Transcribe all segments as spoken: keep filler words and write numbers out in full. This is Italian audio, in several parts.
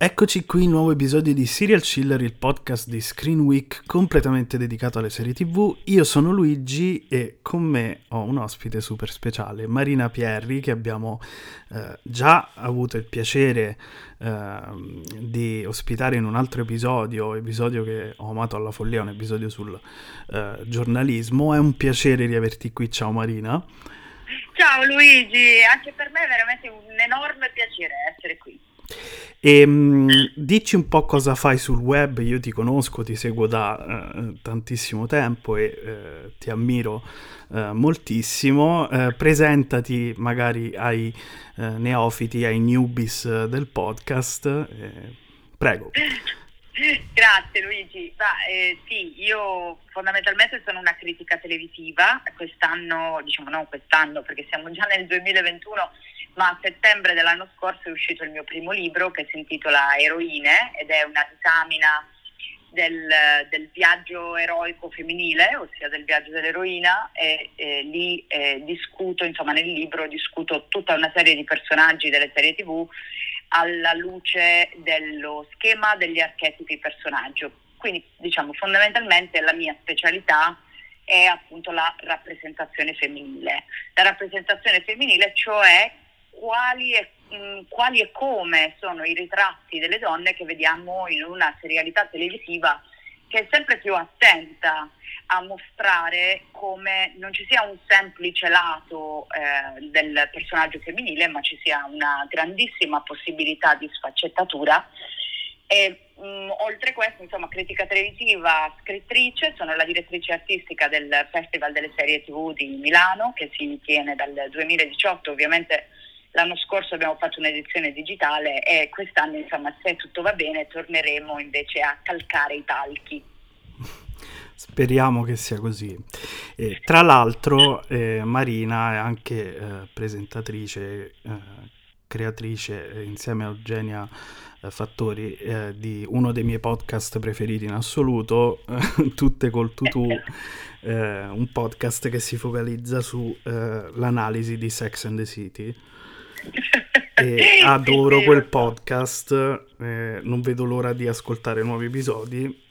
Eccoci qui, nuovo episodio di Serial Chiller, il podcast di Screen Week completamente dedicato alle serie tivù. Io sono Luigi e con me ho un ospite super speciale, Marina Pierri, che abbiamo eh, già avuto il piacere eh, di ospitare in un altro episodio, episodio che ho amato alla follia, un episodio sul eh, giornalismo. È un piacere riaverti qui, ciao Marina. Ciao Luigi, anche per me è veramente un enorme piacere essere qui. E mh, dici un po' cosa fai sul web. Io ti conosco, ti seguo da eh, tantissimo tempo e eh, ti ammiro eh, moltissimo. Eh, presentati magari ai eh, neofiti, ai newbies del podcast. Eh, prego. Grazie Luigi. Ma, eh, sì, io fondamentalmente sono una critica televisiva. Quest'anno, diciamo non quest'anno perché siamo già nel duemilaventuno, ma a settembre dell'anno scorso è uscito il mio primo libro che si intitola Eroine ed è una disamina del, del viaggio eroico femminile, ossia del viaggio dell'eroina, e, e lì eh, discuto, insomma nel libro discuto tutta una serie di personaggi delle serie tivù alla luce dello schema degli archetipi personaggio. Quindi diciamo fondamentalmente la mia specialità è appunto la rappresentazione femminile. La rappresentazione femminile, cioè quali e, mh, quali e come sono i ritratti delle donne che vediamo in una serialità televisiva che è sempre più attenta a mostrare come non ci sia un semplice lato eh, del personaggio femminile, ma ci sia una grandissima possibilità di sfaccettatura. E mh, oltre questo, insomma, critica televisiva, scrittrice, sono la direttrice artistica del Festival delle Serie tivù di Milano, che si tiene dal duemiladiciotto. Ovviamente l'anno scorso abbiamo fatto un'edizione digitale e quest'anno, insomma, se tutto va bene, torneremo invece a calcare i palchi. Speriamo che sia così. E, tra l'altro eh, Marina è anche eh, presentatrice, eh, creatrice eh, insieme a Eugenia eh, Fattori eh, di uno dei miei podcast preferiti in assoluto, eh, Tutte col tutù, eh, un podcast che si focalizza su eh, l'analisi di Sex and the City. E adoro quel podcast, eh, non vedo l'ora di ascoltare nuovi episodi.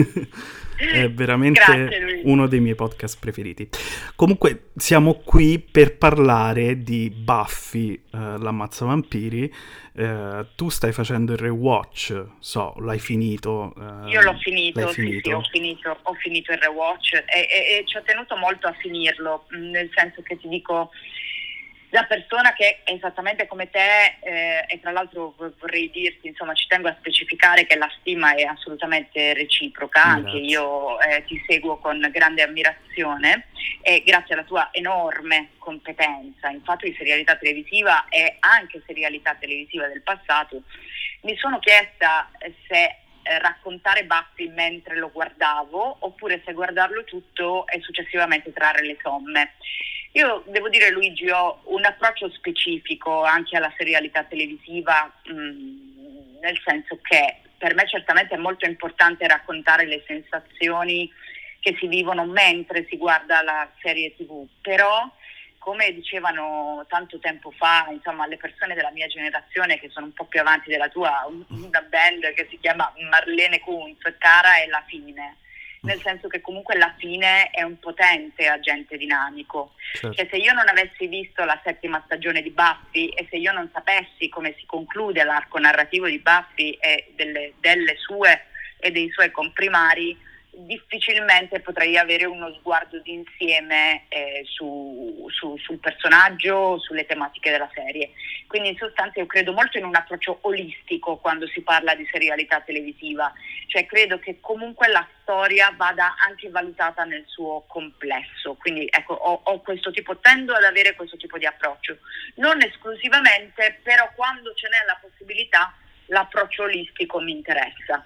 È veramente Grazie, uno dei miei podcast preferiti. Comunque siamo qui per parlare di Buffy, eh, l'Ammazzavampiri. Eh, tu stai facendo il rewatch, so, l'hai finito. Eh, Io l'ho finito, l'hai sì, finito. sì, ho finito, ho finito il rewatch e, e, e ci ho tenuto molto a finirlo, nel senso che ti dico, da persona che è esattamente come te, eh, e tra l'altro vorrei dirti, insomma, ci tengo a specificare che la stima è assolutamente reciproca. Grazie. Anche io eh, ti seguo con grande ammirazione e grazie alla tua enorme competenza in fatto di serialità televisiva e anche serialità televisiva del passato, mi sono chiesta se eh, raccontare Buffy mentre lo guardavo oppure se guardarlo tutto e successivamente trarre le somme. Io devo dire, Luigi, ho un approccio specifico anche alla serialità televisiva, mh, nel senso che per me certamente è molto importante raccontare le sensazioni che si vivono mentre si guarda la serie tivù, però come dicevano tanto tempo fa, insomma, le persone della mia generazione che sono un po' più avanti della tua, una band che si chiama Marlene Kunz, cara è la fine. Nel senso che comunque la fine è un potente agente dinamico. Certo. Cioè, se io non avessi visto la settima stagione di Buffy e se io non sapessi come si conclude l'arco narrativo di Buffy e delle, delle sue e dei suoi comprimari, difficilmente potrei avere uno sguardo d'insieme eh, su, su, sul personaggio, sulle tematiche della serie. Quindi in sostanza io credo molto in un approccio olistico quando si parla di serialità televisiva, cioè credo che comunque la storia vada anche valutata nel suo complesso. Quindi ecco, ho, ho questo tipo, tendo ad avere questo tipo di approccio, non esclusivamente, però quando ce n'è la possibilità l'approccio olistico mi interessa.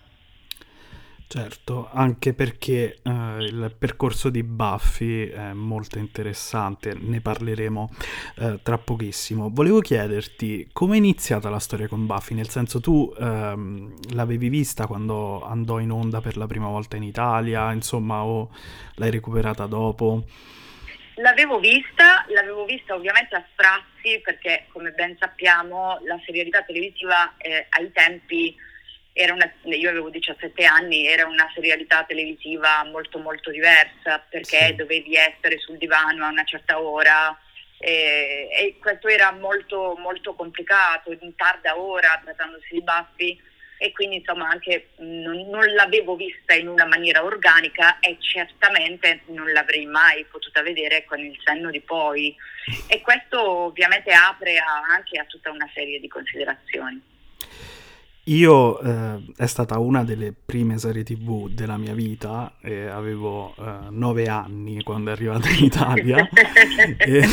Certo, anche perché eh, il percorso di Buffy è molto interessante, ne parleremo eh, tra pochissimo. Volevo chiederti come è iniziata la storia con Buffy, nel senso tu ehm, l'avevi vista quando andò in onda per la prima volta in Italia, insomma, o l'hai recuperata dopo? L'avevo vista, l'avevo vista ovviamente a sprazzi perché come ben sappiamo la serialità televisiva eh, ai tempi era una, io avevo diciassette anni, era una serialità televisiva molto molto diversa, perché Sì. dovevi essere sul divano a una certa ora, e, e questo era molto molto complicato, in tarda ora, trattandosi di Buffy, e quindi insomma anche non, non l'avevo vista in una maniera organica e certamente non l'avrei mai potuta vedere con il senno di poi, e questo ovviamente apre a, anche a tutta una serie di considerazioni. Io eh, è stata una delle prime serie tivù della mia vita, e avevo eh, nove anni quando è arrivata in Italia e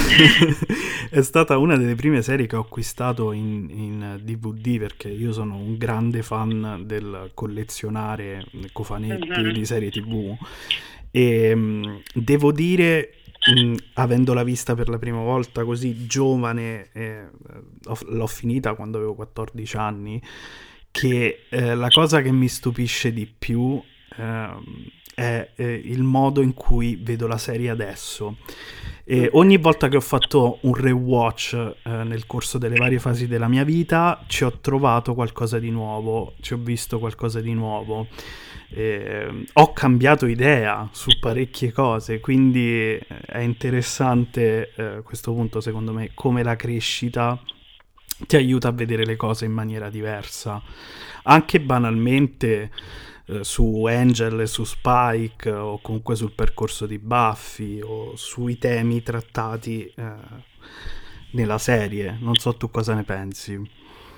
è stata una delle prime serie che ho acquistato in, in D V D, perché io sono un grande fan del collezionare cofanetti Mhm. di serie tivù e mh, devo dire, mh, avendola vista per la prima volta così giovane, eh, ho- l'ho finita quando avevo quattordici anni, che eh, la cosa che mi stupisce di più ehm, è eh, il modo in cui vedo la serie adesso. E ogni volta che ho fatto un rewatch eh, nel corso delle varie fasi della mia vita, ci ho trovato qualcosa di nuovo, ci ho visto qualcosa di nuovo. Eh, ho cambiato idea su parecchie cose, quindi eh, è interessante eh, a questo punto, secondo me, come la crescita ti aiuta a vedere le cose in maniera diversa. Anche banalmente eh, su Angel e su Spike, o comunque sul percorso di Buffy, o sui temi trattati eh, nella serie. Non so tu cosa ne pensi.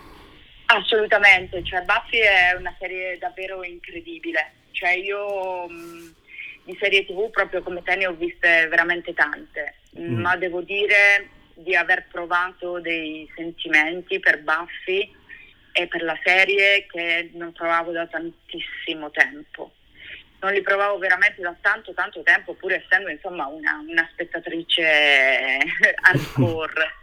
Assolutamente, cioè Buffy è una serie davvero incredibile, cioè io mh, di serie tivù proprio come te ne ho viste veramente tante, Mm. ma devo dire di aver provato dei sentimenti per Buffy e per la serie che non provavo da tantissimo tempo. Non li provavo veramente da tanto tanto tempo, pur essendo insomma una, una spettatrice hardcore.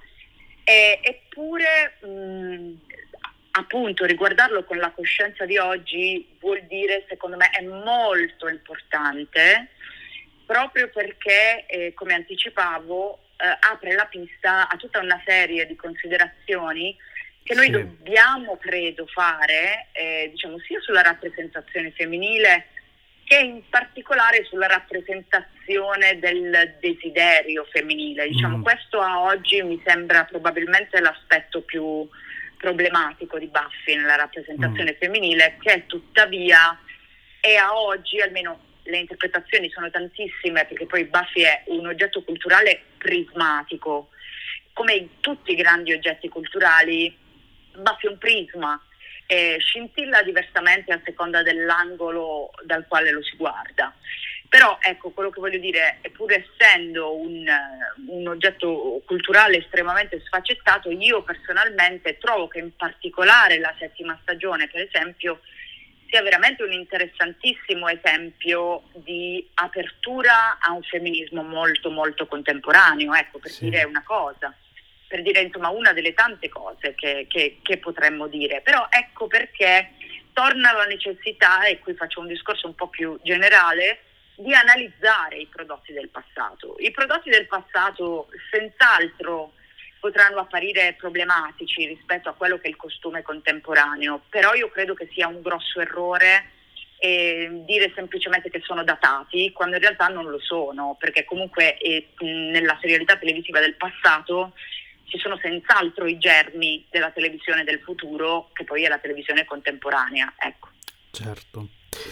E, eppure mh, appunto riguardarlo con la coscienza di oggi vuol dire, secondo me, è molto importante, proprio perché eh, come anticipavo eh, apre la pista a tutta una serie di considerazioni che noi Sì. dobbiamo, credo, fare eh, diciamo sia sulla rappresentazione femminile che in particolare sulla rappresentazione del desiderio femminile. Diciamo, Mm. questo a oggi mi sembra probabilmente l'aspetto più problematico di Buffy nella rappresentazione Mm. femminile, che tuttavia è a oggi, almeno le interpretazioni sono tantissime, perché poi Buffy è un oggetto culturale prismatico. Come in tutti i grandi oggetti culturali, Buffy è un prisma, eh, scintilla diversamente a seconda dell'angolo dal quale lo si guarda. Però ecco, quello che voglio dire è, pur essendo un, un oggetto culturale estremamente sfaccettato, io personalmente trovo che in particolare la settima stagione, per esempio, sia veramente un interessantissimo esempio di apertura a un femminismo molto molto contemporaneo, ecco, per Sì. dire una cosa, per dire insomma una delle tante cose che, che, che potremmo dire. Però ecco perché torna la necessità, e qui faccio un discorso un po' più generale, di analizzare i prodotti del passato. I prodotti del passato senz'altro potranno apparire problematici rispetto a quello che è il costume contemporaneo, però io credo che sia un grosso errore eh, dire semplicemente che sono datati, quando in realtà non lo sono, perché comunque eh, nella serialità televisiva del passato ci sono senz'altro i germi della televisione del futuro, che poi è la televisione contemporanea, ecco. Certo.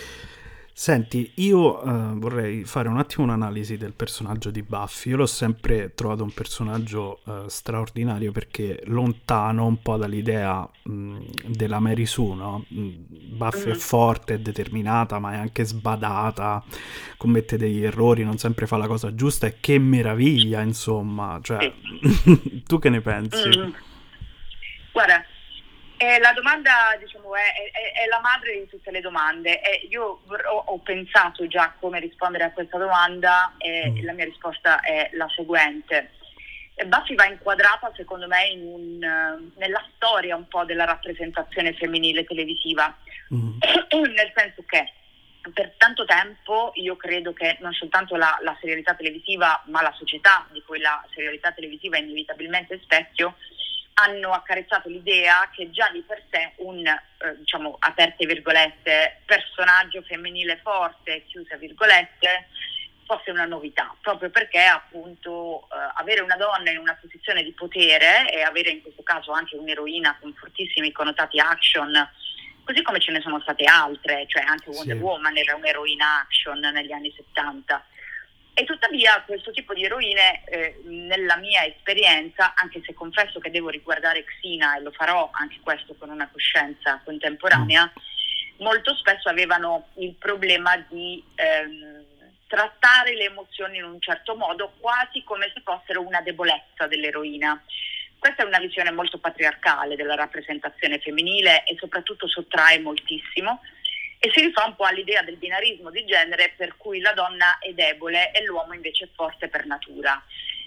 Senti, io eh, vorrei fare un attimo un'analisi del personaggio di Buffy. Io l'ho sempre trovato un personaggio eh, straordinario, perché lontano un po' dall'idea mh, della Mary Sue, no? Mh, Buffy è Mm-hmm. forte, è determinata, ma è anche sbadata, commette degli errori, non sempre fa la cosa giusta, e che meraviglia, insomma. Cioè, Sì. tu che ne pensi? Mm. Guarda, eh, la domanda, diciamo, è, è, è la madre di tutte le domande. E io ho, ho pensato già come rispondere a questa domanda, e Mm. la mia risposta è la seguente. E Buffy va inquadrata, secondo me, in un, nella storia un po' della rappresentazione femminile televisiva, Mm. nel senso che per tanto tempo io credo che non soltanto la, la serialità televisiva, ma la società di cui la serialità televisiva è inevitabilmente specchio, hanno accarezzato l'idea che già di per sé un, eh, diciamo, diciamo aperte virgolette, personaggio femminile forte, chiuse virgolette, fosse una novità, proprio perché appunto eh, avere una donna in una posizione di potere e avere in questo caso anche un'eroina con fortissimi connotati action, così come ce ne sono state altre, cioè anche Wonder Sì. Woman era un'eroina action negli anni settanta. E tuttavia questo tipo di eroine, eh, nella mia esperienza, anche se confesso che devo riguardare Xena e lo farò anche questo con una coscienza contemporanea, mm. molto spesso avevano il problema di ehm, trattare le emozioni in un certo modo, quasi come se fossero una debolezza dell'eroina. Questa è una visione molto patriarcale della rappresentazione femminile e soprattutto sottrae moltissimo e si rifà un po' all'idea del binarismo di genere per cui la donna è debole e l'uomo invece è forte per natura,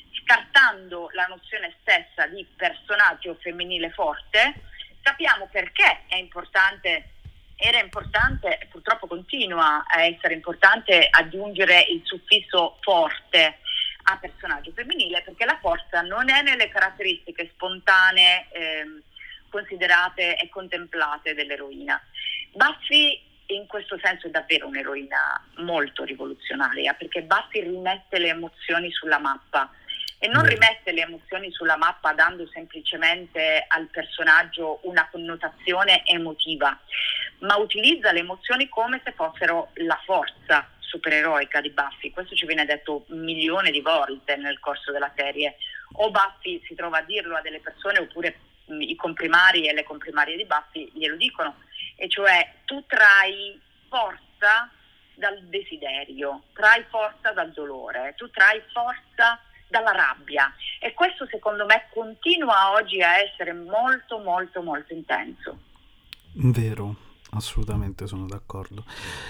scartando la nozione stessa di personaggio femminile forte. Capiamo perché è importante, era importante e purtroppo continua a essere importante aggiungere il suffisso forte a personaggio femminile, perché la forza non è nelle caratteristiche spontanee ehm, considerate e contemplate dell'eroina. Buffy in questo senso è davvero un'eroina molto rivoluzionaria, perché Buffy rimette le emozioni sulla mappa e non rimette le emozioni sulla mappa dando semplicemente al personaggio una connotazione emotiva, ma utilizza le emozioni come se fossero la forza supereroica di Buffy. Questo ci viene detto un milione di volte nel corso della serie. O Buffy si trova a dirlo a delle persone oppure mh, i comprimari e le comprimarie di Buffy glielo dicono, e cioè tu trai forza dal desiderio, trai forza dal dolore, tu trai forza dalla rabbia, e questo secondo me continua oggi a essere molto molto molto intenso. Vero, assolutamente sono d'accordo.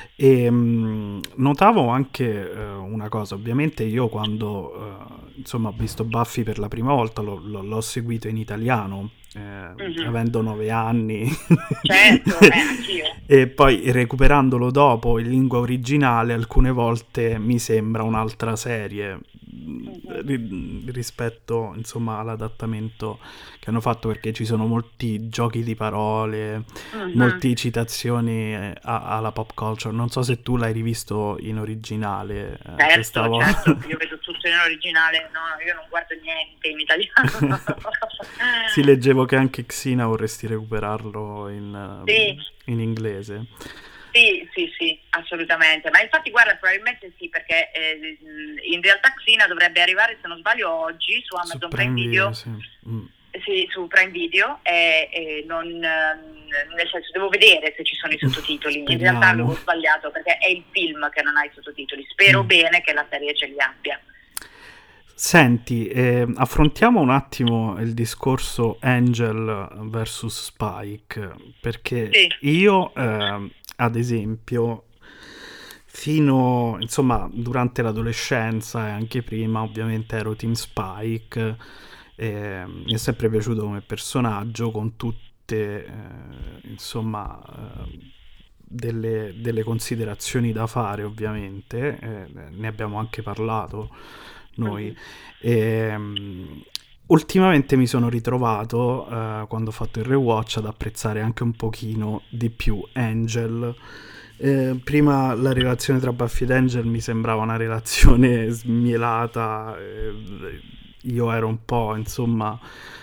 E mh, notavo anche eh, una cosa, ovviamente io quando eh, insomma ho visto Buffy per la prima volta lo, lo- l'ho seguito in italiano, eh, Mhm. avendo nove anni. Certo, eh, anch'io. E poi recuperandolo dopo in lingua originale alcune volte mi sembra un'altra serie Mhm. ri- rispetto insomma all'adattamento che hanno fatto, perché ci sono molti giochi di parole, Mhm. molte citazioni eh, a- alla pop culture. Non so se tu l'hai rivisto in originale eh, Certo, questa volta. certo, io vedo tutto in originale, no, io non guardo niente in italiano. Sì, leggevo che anche Xena vorresti recuperarlo in, Sì. eh, in inglese. Sì, sì, sì, assolutamente. Ma infatti, guarda, probabilmente sì, perché eh, in realtà Xena dovrebbe arrivare, se non sbaglio, oggi su Amazon Su Prime Prime Video. Video, sì. Mm. Sì, su Prime Video, e, e non, ehm, nel senso devo vedere se ci sono i sottotitoli. In realtà Speriamo. avevo sbagliato perché è il film che non ha i sottotitoli. Spero Mm. bene che la serie ce li abbia. Senti, eh, affrontiamo un attimo il discorso Angel versus Spike, perché Sì. io, eh, ad esempio, fino, insomma, durante l'adolescenza e anche prima, ovviamente ero Team Spike, eh, mi è sempre piaciuto come personaggio, con tutte, eh, insomma, eh, delle, delle considerazioni da fare, ovviamente, eh, ne abbiamo anche parlato noi. Mhm. E, um, ultimamente mi sono ritrovato, uh, quando ho fatto il rewatch, ad apprezzare anche un pochino di più Angel. Eh, prima la relazione tra Buffy ed Angel mi sembrava una relazione smielata, eh, io ero un po', insomma,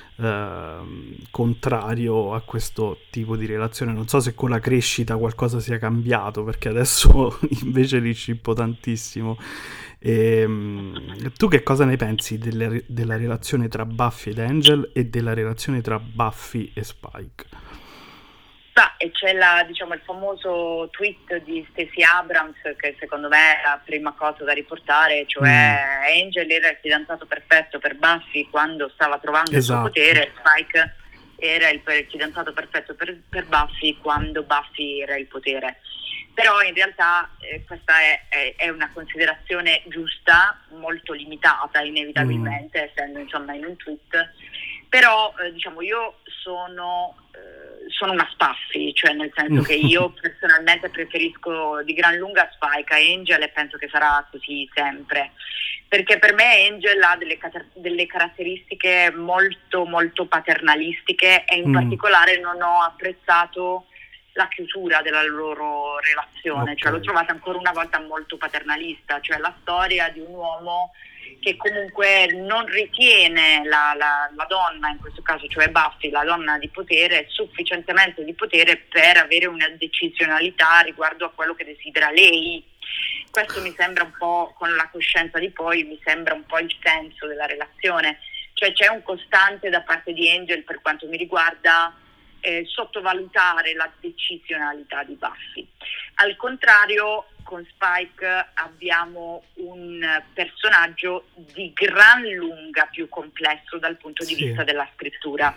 eh, contrario a questo tipo di relazione. Non so se con la crescita qualcosa sia cambiato, perché adesso invece li scippo tantissimo. E, um, tu che cosa ne pensi delle, della relazione tra Buffy ed Angel e della relazione tra Buffy e Spike? Ah, e c'è la, diciamo, il famoso tweet di Stacey Abrams che secondo me è la prima cosa da riportare, cioè mm. Angel era il fidanzato perfetto per Buffy quando stava trovando esatto. il suo potere, Spike era il, il fidanzato perfetto per, per Buffy quando Buffy era il potere. Però in realtà eh, questa è, è, è una considerazione giusta, molto limitata inevitabilmente, mm. essendo insomma in un tweet. Però eh, diciamo io sono, eh, sono una Spaffy, cioè nel senso che io personalmente preferisco di gran lunga Spike a Angel e penso che sarà così sempre, perché per me Angel ha delle, delle caratteristiche molto molto paternalistiche e in mm. particolare non ho apprezzato la chiusura della loro relazione, Okay. cioè l'ho trovata ancora una volta molto paternalista, cioè la storia di un uomo che comunque non ritiene la, la, la donna, in questo caso cioè Buffy, la donna di potere, sufficientemente di potere per avere una decisionalità riguardo a quello che desidera lei. Questo mi sembra un po', con la coscienza di poi, mi sembra un po' il senso della relazione, cioè c'è un costante da parte di Angel, per quanto mi riguarda, eh, sottovalutare la decisionalità di Buffy. Al contrario, con Spike abbiamo un personaggio di gran lunga più complesso dal punto di Sì. vista della scrittura.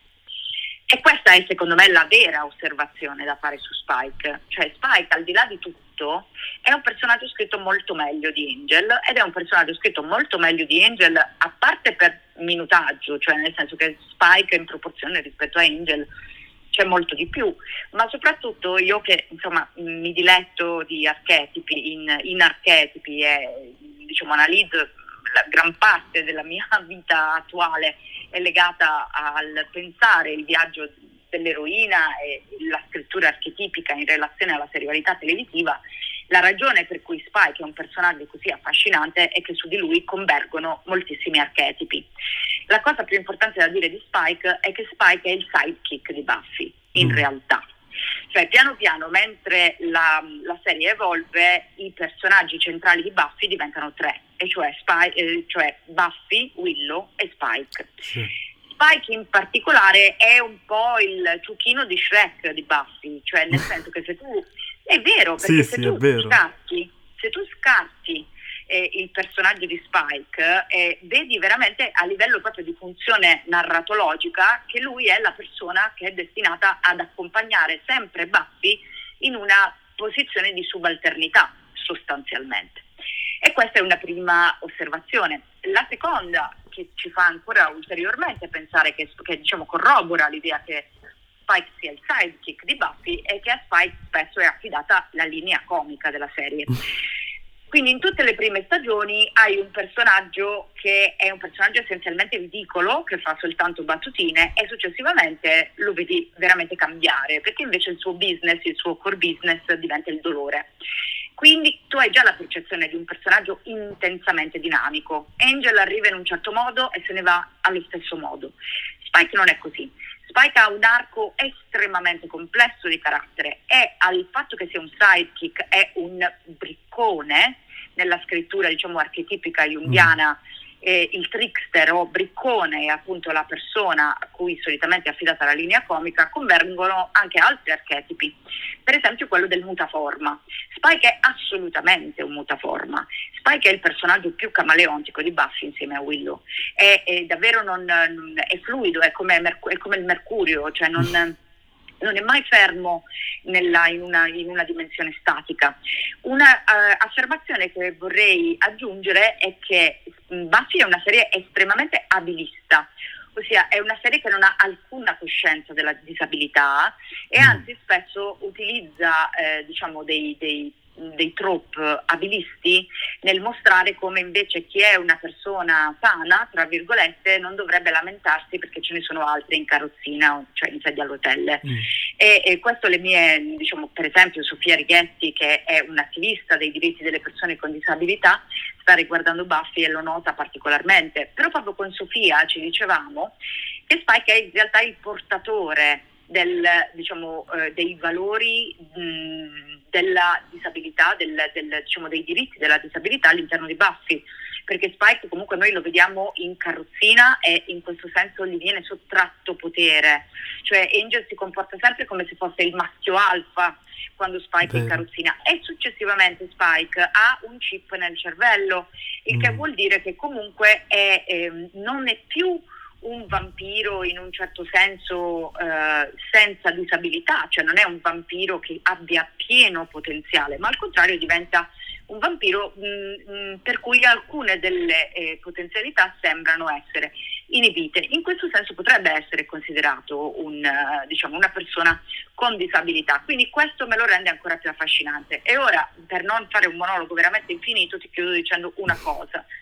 E questa è secondo me la vera osservazione da fare su Spike, cioè Spike al di là di tutto è un personaggio scritto molto meglio di Angel, ed è un personaggio scritto molto meglio di Angel a parte per minutaggio, cioè nel senso che Spike in proporzione rispetto a Angel c'è molto di più, ma soprattutto io che insomma mi diletto di archetipi, in, in archetipi e diciamo analizzo la gran parte della mia vita attuale è legata al pensare il viaggio dell'eroina e la scrittura archetipica in relazione alla serialità televisiva. La ragione per cui Spike è un personaggio così affascinante è che su di lui convergono moltissimi archetipi. La cosa più importante da dire di Spike è che Spike è il sidekick di Buffy, in mm. realtà. Cioè piano piano, mentre la, la serie evolve, i personaggi centrali di Buffy diventano tre, e cioè, Spy, eh, cioè Buffy, Willow e Spike. Sì. Spike in particolare è un po' il ciuchino di Shrek di Buffy, cioè nel senso che se tu... È vero, perché sì, se sì, tu è vero. scarti, se tu scarti eh, il personaggio di Spike, eh, vedi veramente a livello proprio di funzione narratologica che lui è la persona che è destinata ad accompagnare sempre Buffy in una posizione di subalternità, sostanzialmente. E questa è una prima osservazione. La seconda, che ci fa ancora ulteriormente pensare, che, che diciamo corrobora l'idea che Spike sia il sidekick di Buffy, è che a Spike spesso è affidata la linea comica della serie. Quindi in tutte le prime stagioni hai un personaggio che è un personaggio essenzialmente ridicolo, che fa soltanto battutine, e successivamente lo vedi veramente cambiare, perché invece il suo business, il suo core business diventa il dolore. Quindi tu hai già la percezione di un personaggio intensamente dinamico. Angel arriva in un certo modo e se ne va allo stesso modo. Spike non è così. Spike ha un arco estremamente complesso di carattere e al fatto che sia un sidekick è un briccone nella scrittura diciamo archetipica junghiana. Mm. Eh, il trickster o briccone è appunto la persona a cui solitamente è affidata la linea comica, convergono anche altri archetipi, per esempio quello del mutaforma. Spike è assolutamente un mutaforma. Spike è il personaggio più camaleontico di Buffy insieme a Willow, è, è davvero non, non è fluido, è come, è come il mercurio, cioè non, non è mai fermo nella, in, una, in una dimensione statica. Una uh, affermazione che vorrei aggiungere è che Buffy è una serie estremamente abilista, ossia è una serie che non ha alcuna coscienza della disabilità e anzi spesso utilizza eh, diciamo dei, dei, dei trope abilisti nel mostrare come invece chi è una persona sana, tra virgolette, non dovrebbe lamentarsi perché ce ne sono altre in carrozzina, cioè in sedia a rotelle. Mm. E, e questo le mie, diciamo, per esempio Sofia Righetti, che è un'attivista dei diritti delle persone con disabilità, sta riguardando Buffy e lo nota particolarmente. Però proprio con Sofia ci dicevamo che Spike è in realtà il portatore del, diciamo, eh, dei valori mh, della disabilità, del, del, diciamo, dei diritti della disabilità all'interno di Buffy, perché Spike comunque noi lo vediamo in carrozzina e in questo senso gli viene sottratto potere, cioè Angel si comporta sempre come se fosse il maschio alfa quando Spike è in carrozzina, e successivamente Spike ha un chip nel cervello, il mm. che vuol dire che comunque è, eh, non è più un vampiro in un certo senso eh, senza disabilità, cioè non è un vampiro che abbia pieno potenziale, ma al contrario diventa un vampiro mh, mh, per cui alcune delle eh, potenzialità sembrano essere inibite. In questo senso potrebbe essere considerato un, uh, diciamo, una persona con disabilità, quindi questo me lo rende ancora più affascinante. E ora, per non fare un monologo veramente infinito, ti chiudo dicendo una cosa.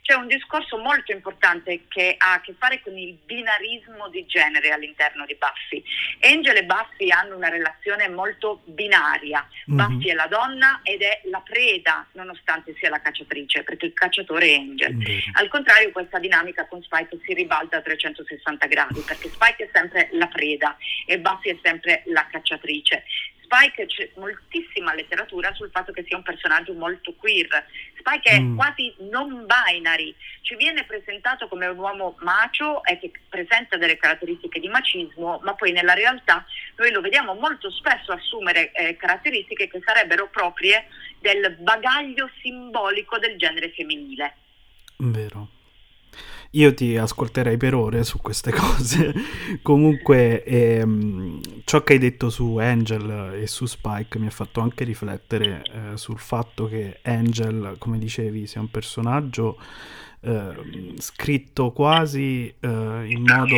c'è un discorso molto importante che ha a che fare con il binarismo di genere all'interno di Buffy. Angel e Buffy hanno una relazione molto binaria. Mm-hmm. Buffy è la donna ed è la preda, nonostante sia la cacciatrice, perché il cacciatore è Angel. Mm-hmm. Al contrario, questa dinamica con Spike si ribalta a trecentosessanta gradi, perché Spike è sempre la preda e Buffy è sempre la cacciatrice. Spike, c'è moltissima letteratura sul fatto che sia un personaggio molto queer. Spike è mm. quasi non binary, ci viene presentato come un uomo macho e che presenta delle caratteristiche di macismo, ma poi nella realtà noi lo vediamo molto spesso assumere eh, caratteristiche che sarebbero proprie del bagaglio simbolico del genere femminile. Vero. Io ti ascolterei per ore su queste cose. Comunque ehm, ciò che hai detto su Angel e su Spike mi ha fatto anche riflettere eh, sul fatto che Angel, come dicevi, sia un personaggio eh, scritto quasi eh, in modo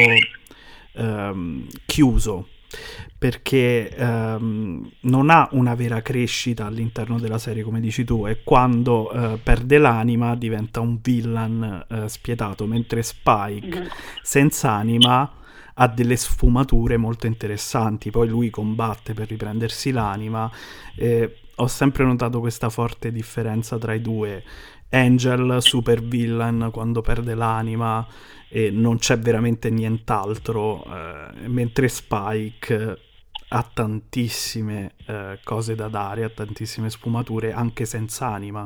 eh, chiuso, perché ehm, non ha una vera crescita all'interno della serie, come dici tu, e quando eh, perde l'anima diventa un villain eh, spietato, mentre Spike mm-hmm. senza anima ha delle sfumature molto interessanti. Poi lui combatte per riprendersi l'anima. Eh, ho sempre notato questa forte differenza tra i due. Angel super villain quando perde l'anima e non c'è veramente nient'altro, eh, mentre Spike ha tantissime eh, cose da dare, ha tantissime sfumature anche senza anima.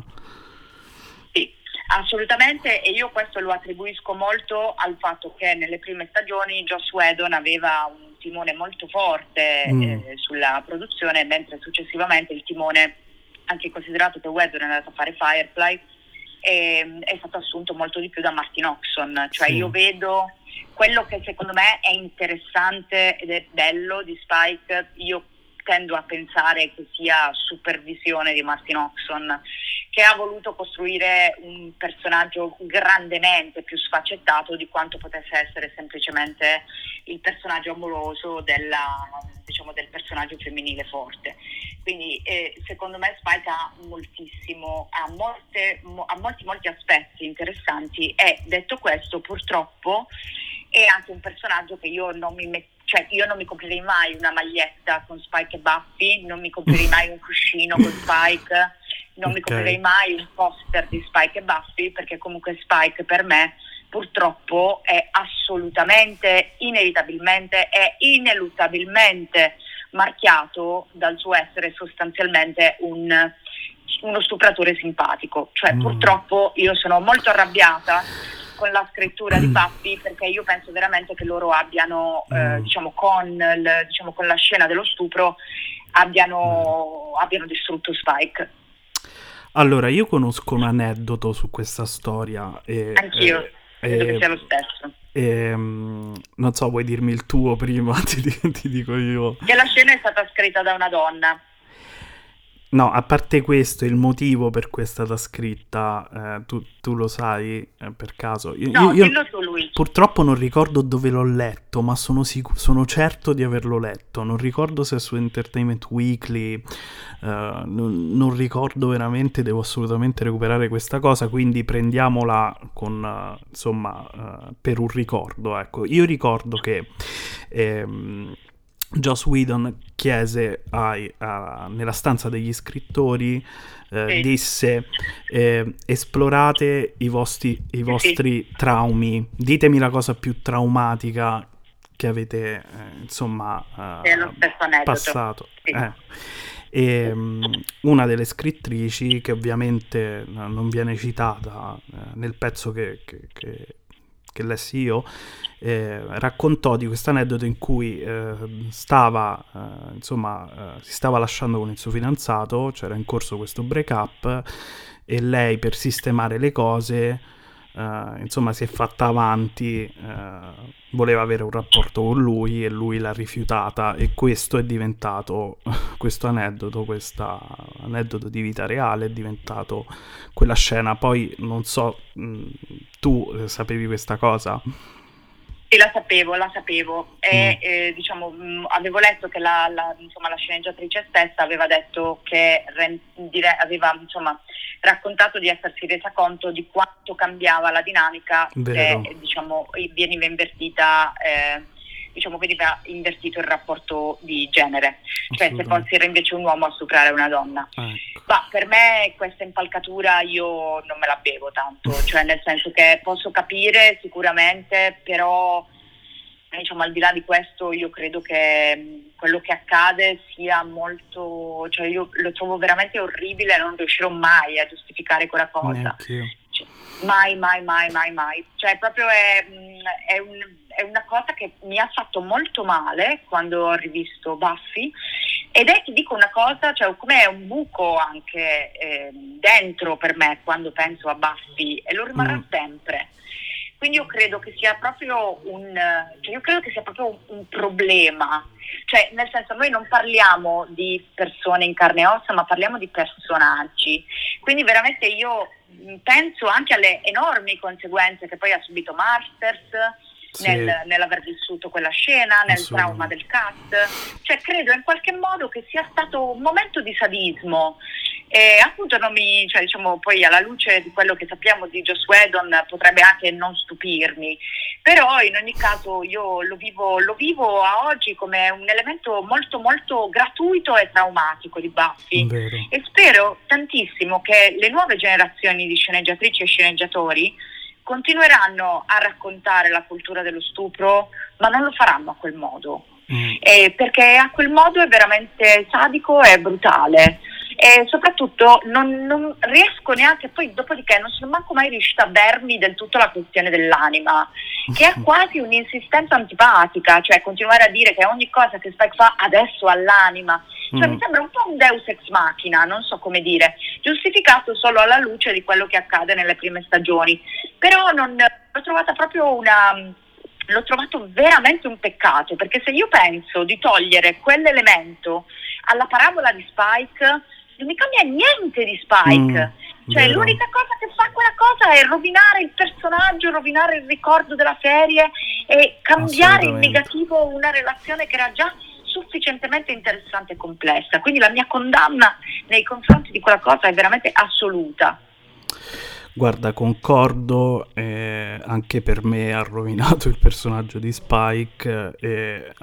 Sì, assolutamente, e io questo lo attribuisco molto al fatto che nelle prime stagioni Joss Whedon aveva un timone molto forte mm. eh, sulla produzione, mentre successivamente il timone, anche considerato che Whedon è andato a fare Firefly, è, è stato assunto molto di più da Martin Oxon. Cioè sì. Io vedo quello che secondo me è interessante ed è bello di Spike, io tendo a pensare che sia supervisione di Martin Oxon, che ha voluto costruire un personaggio grandemente più sfaccettato di quanto potesse essere semplicemente il personaggio amoroso della, diciamo, del personaggio femminile forte. Quindi eh, secondo me Spike ha moltissimo, ha, molte, mo, ha molti molti aspetti interessanti, e detto questo purtroppo è anche un personaggio che io non mi metto, cioè io non mi comprerei mai una maglietta con Spike e Buffy, non mi comprerei mai un cuscino con Spike, non okay. mi comprerei mai un poster di Spike e Buffy, perché comunque Spike per me purtroppo è assolutamente, inevitabilmente e ineluttabilmente marchiato dal suo essere sostanzialmente un, uno stupratore simpatico. Cioè mm. purtroppo io sono molto arrabbiata con la scrittura di Buffy, perché io penso veramente che loro abbiano mm. eh, diciamo con il, diciamo con la scena dello stupro abbiano, mm. abbiano distrutto Spike. Allora, io conosco un aneddoto su questa storia e, anch'io e, credo e, che sia lo stesso. E, non so, vuoi dirmi il tuo prima? ti, ti dico io che la scena è stata scritta da una donna. No, a parte questo, il motivo per cui è stata scritta, eh, tu, tu lo sai eh, per caso? Io, no, io, dillo tu, Luigi. Purtroppo non ricordo dove l'ho letto, ma sono, sic- sono certo di averlo letto. Non ricordo se è su Entertainment Weekly, eh, non, non ricordo veramente, devo assolutamente recuperare questa cosa, quindi prendiamola con, uh, insomma, uh, per un ricordo. Ecco, io ricordo che... Ehm, Joss Whedon chiese ai, a, nella stanza degli scrittori, eh, sì. disse eh, esplorate i vostri, i vostri sì. traumi, ditemi la cosa più traumatica che avete eh, insomma eh, passato. Sì. Eh. E, um, una delle scrittrici, che ovviamente non viene citata eh, nel pezzo che, che, che, che lessi io, Eh, raccontò di questo aneddoto in cui eh, stava eh, insomma eh, si stava lasciando con il suo fidanzato, c'era in corso questo break up e lei, per sistemare le cose, eh, insomma si è fatta avanti, eh, voleva avere un rapporto con lui e lui l'ha rifiutata, e questo è diventato questo aneddoto, questo aneddoto di vita reale è diventato quella scena. Poi non so, mh, tu sapevi questa cosa? Sì, la sapevo, la sapevo e Mm. eh, diciamo mh, avevo letto che la, la, insomma, la sceneggiatrice stessa aveva detto che ren- dire- aveva insomma raccontato di essersi resa conto di quanto cambiava la dinamica se Vero, eh, diciamo veniva invertita eh, diciamo veniva invertito il rapporto di genere, cioè se assolutamente. fosse era invece un uomo a stuprare una donna. Ecco. Ma per me questa impalcatura io non me la bevo tanto, cioè nel senso che posso capire sicuramente, però diciamo al di là di questo io credo che mh, quello che accade sia molto, cioè io lo trovo veramente orribile, non riuscirò mai a giustificare quella cosa. Neanch'io. Cioè, mai, mai, mai, mai, mai. Cioè proprio è, mh, è, un, è una cosa che mi ha fatto molto male quando ho rivisto Buffy. Ed è, ti dico una cosa, cioè come è un buco anche eh, dentro per me quando penso a Buffy e lo rimarrà Mm. sempre. Quindi io credo che sia proprio un, cioè io credo che sia proprio un, un problema, cioè nel senso noi non parliamo di persone in carne e ossa, ma parliamo di personaggi. Quindi veramente io mh, penso anche alle enormi conseguenze che poi ha subito Masters Sì, nel, nell'aver vissuto quella scena, nel trauma assolutamente. del cast. Cioè credo in qualche modo che sia stato un momento di sadismo. E appunto non mi, cioè diciamo poi alla luce di quello che sappiamo di Joss Whedon potrebbe anche non stupirmi, però in ogni caso io lo vivo, lo vivo a oggi come un elemento molto molto gratuito e traumatico di Buffy Vero. e spero tantissimo che le nuove generazioni di sceneggiatrici e sceneggiatori continueranno a raccontare la cultura dello stupro, ma non lo faranno a quel modo, Mm. eh, perché a quel modo è veramente sadico e brutale. E soprattutto non, non riesco neanche, poi dopodiché non sono manco mai riuscita a bermi del tutto la questione dell'anima, che è quasi un'insistenza antipatica, cioè continuare a dire che ogni cosa che Spike fa adesso ha l'anima, cioè Mm. mi sembra un po' un deus ex machina, non so come dire, giustificato solo alla luce di quello che accade nelle prime stagioni, però non, l'ho trovata proprio una... l'ho trovato veramente un peccato, perché se io penso di togliere quell'elemento alla parabola di Spike, non mi cambia niente di Spike. Mm. Cioè Vero. l'unica cosa che fa quella cosa è rovinare il personaggio, rovinare il ricordo della serie e cambiare in Assolutamente. negativo una relazione che era già sufficientemente interessante e complessa. Quindi la mia condanna nei confronti di quella cosa è veramente assoluta. Guarda, concordo, eh, anche per me ha rovinato il personaggio di Spike e eh,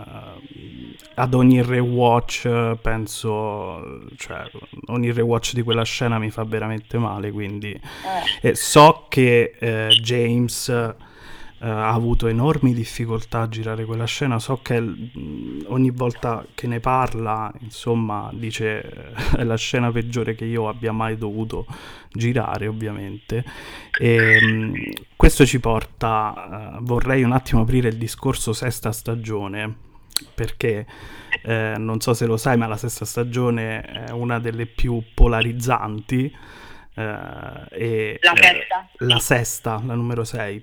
ad ogni rewatch eh, penso, cioè ogni rewatch di quella scena mi fa veramente male, quindi Eh. eh, so che eh, James eh, ha avuto enormi difficoltà a girare quella scena, so che mh, ogni volta che ne parla, insomma, dice eh, è la scena peggiore che io abbia mai dovuto girare, ovviamente. E mh, questo ci porta, uh, vorrei un attimo aprire il discorso sesta stagione, perché eh, non so se lo sai, ma la sesta stagione è una delle più polarizzanti. eh, e, La eh, sesta? la sesta, la numero sei.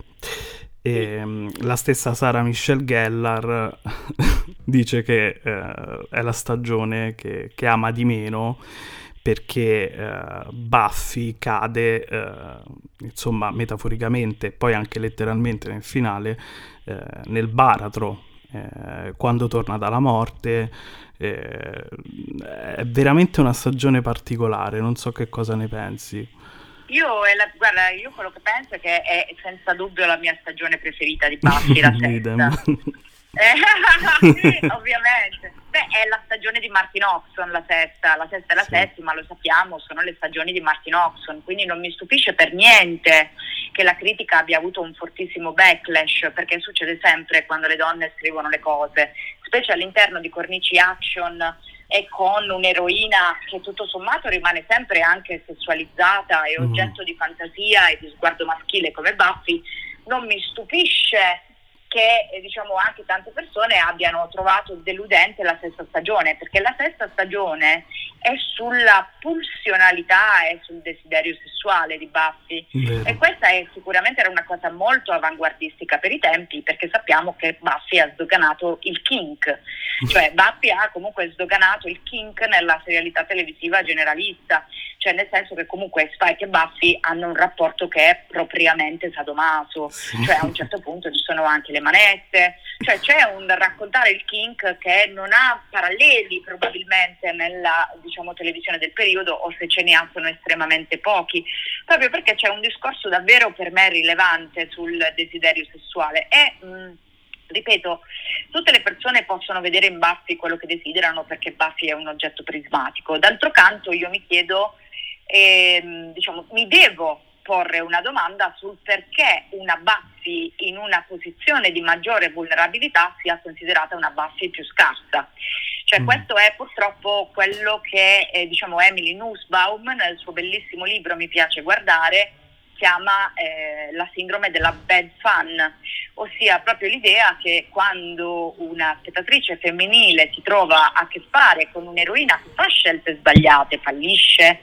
E, mh, la stessa Sarah Michelle Gellar dice che eh, è la stagione che, che ama di meno, perché eh, Buffy cade, eh, insomma, metaforicamente, poi anche letteralmente nel finale, eh, nel baratro, eh, quando torna dalla morte. Eh, è veramente una stagione particolare, non so che cosa ne pensi. Io, è la- guarda, io quello che penso è che è senza dubbio la mia stagione preferita di Buffy, la Idem. sesta. Eh, sì, ovviamente. Beh, è la stagione di Martin Oxon, la sesta, la sesta e la Sì. settima, lo sappiamo, sono le stagioni di Martin Oxon, quindi non mi stupisce per niente che la critica abbia avuto un fortissimo backlash, perché succede sempre quando le donne scrivono le cose, specie all'interno di cornici action e con un'eroina che tutto sommato rimane sempre anche sessualizzata e Mm. oggetto di fantasia e di sguardo maschile come Buffy. Non mi stupisce che eh, diciamo anche tante persone abbiano trovato deludente la sesta stagione, perché la sesta stagione è sulla pulsionalità e sul desiderio sessuale di Buffy. Vero. E questa è sicuramente era una cosa molto avanguardistica per i tempi, perché sappiamo che Buffy ha sdoganato il kink, cioè Buffy ha comunque sdoganato il kink nella serialità televisiva generalista, cioè nel senso che comunque Spike e Buffy hanno un rapporto che è propriamente sadomaso, sì. Cioè a un certo punto ci sono anche le manette, cioè c'è un raccontare il kink che non ha paralleli probabilmente nella, diciamo, televisione del periodo, o se ce ne ha sono estremamente pochi, proprio perché c'è un discorso davvero per me rilevante sul desiderio sessuale e mh, ripeto, tutte le persone possono vedere in Buffy quello che desiderano perché Buffy è un oggetto prismatico. D'altro canto io mi chiedo, ehm, diciamo, mi devo porre una domanda sul perché una Buffy in una posizione di maggiore vulnerabilità sia considerata una Buffy più scarsa. Cioè mm. questo è purtroppo quello che eh, diciamo Emily Nussbaum nel suo bellissimo libro Mi piace guardare chiama eh, la sindrome della bad fan, ossia proprio l'idea che quando una spettatrice femminile si trova a che fare con un'eroina che fa scelte sbagliate, fallisce,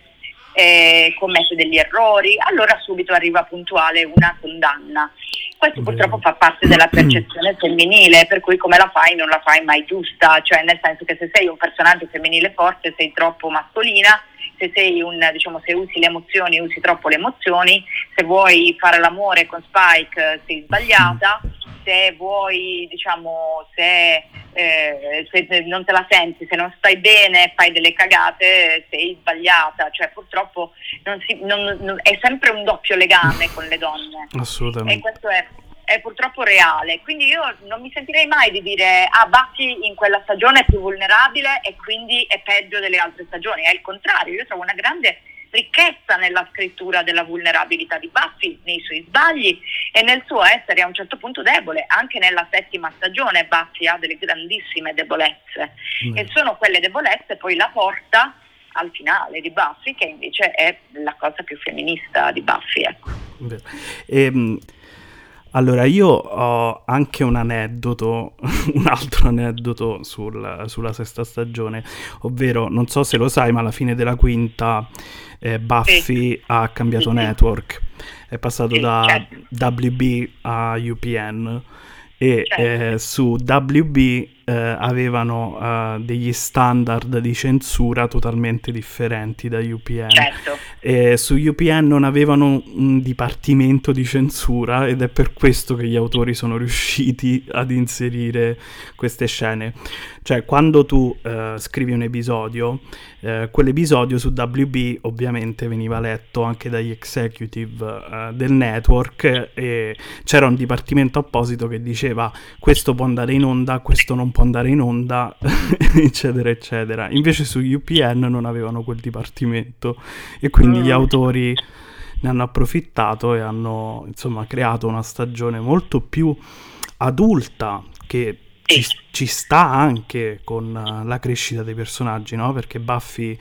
eh, commette degli errori, allora subito arriva puntuale una condanna. Questo purtroppo fa parte della percezione femminile, per cui come la fai non la fai mai giusta, cioè nel senso che se sei un personaggio femminile forte sei troppo mascolina, se sei un, diciamo, se usi le emozioni usi troppo le emozioni, se vuoi fare l'amore con Spike sei sbagliata, se vuoi, diciamo, se, eh, se non te la senti, se non stai bene, fai delle cagate, sei sbagliata, cioè purtroppo non si, non, non, è sempre un doppio legame con le donne. Assolutamente. E questo è, è purtroppo reale, quindi io non mi sentirei mai di dire ah, Buffy in quella stagione è più vulnerabile e quindi è peggio delle altre stagioni, è il contrario, io trovo una grande ricchezza nella scrittura della vulnerabilità di Buffy, nei suoi sbagli e nel suo essere a un certo punto debole. Anche nella settima stagione Buffy ha delle grandissime debolezze mm. e sono quelle debolezze poi la porta al finale di Buffy, che invece è la cosa più femminista di Buffy, ecco. Ehm, allora io ho anche un aneddoto, un altro aneddoto sul, sulla sesta stagione, ovvero non so se lo sai, ma alla fine della quinta eh, Buffy sì. ha cambiato sì. network, è passato sì, da certo. W B a U P N e certo. eh, su W B eh, avevano eh, degli standard di censura totalmente differenti da U P N. Certo. E su U P N non avevano un dipartimento di censura ed è per questo che gli autori sono riusciti ad inserire queste scene. Cioè quando tu eh, scrivi un episodio, eh, quell'episodio su W B ovviamente veniva letto anche dagli executive eh, del network e c'era un dipartimento apposito che diceva questo può andare in onda, questo non può andare in onda, eccetera eccetera. Invece su U P N non avevano quel dipartimento e quindi mm. gli autori ne hanno approfittato e hanno insomma creato una stagione molto più adulta che ci, ci sta anche con uh, la crescita dei personaggi, no? Perché Buffy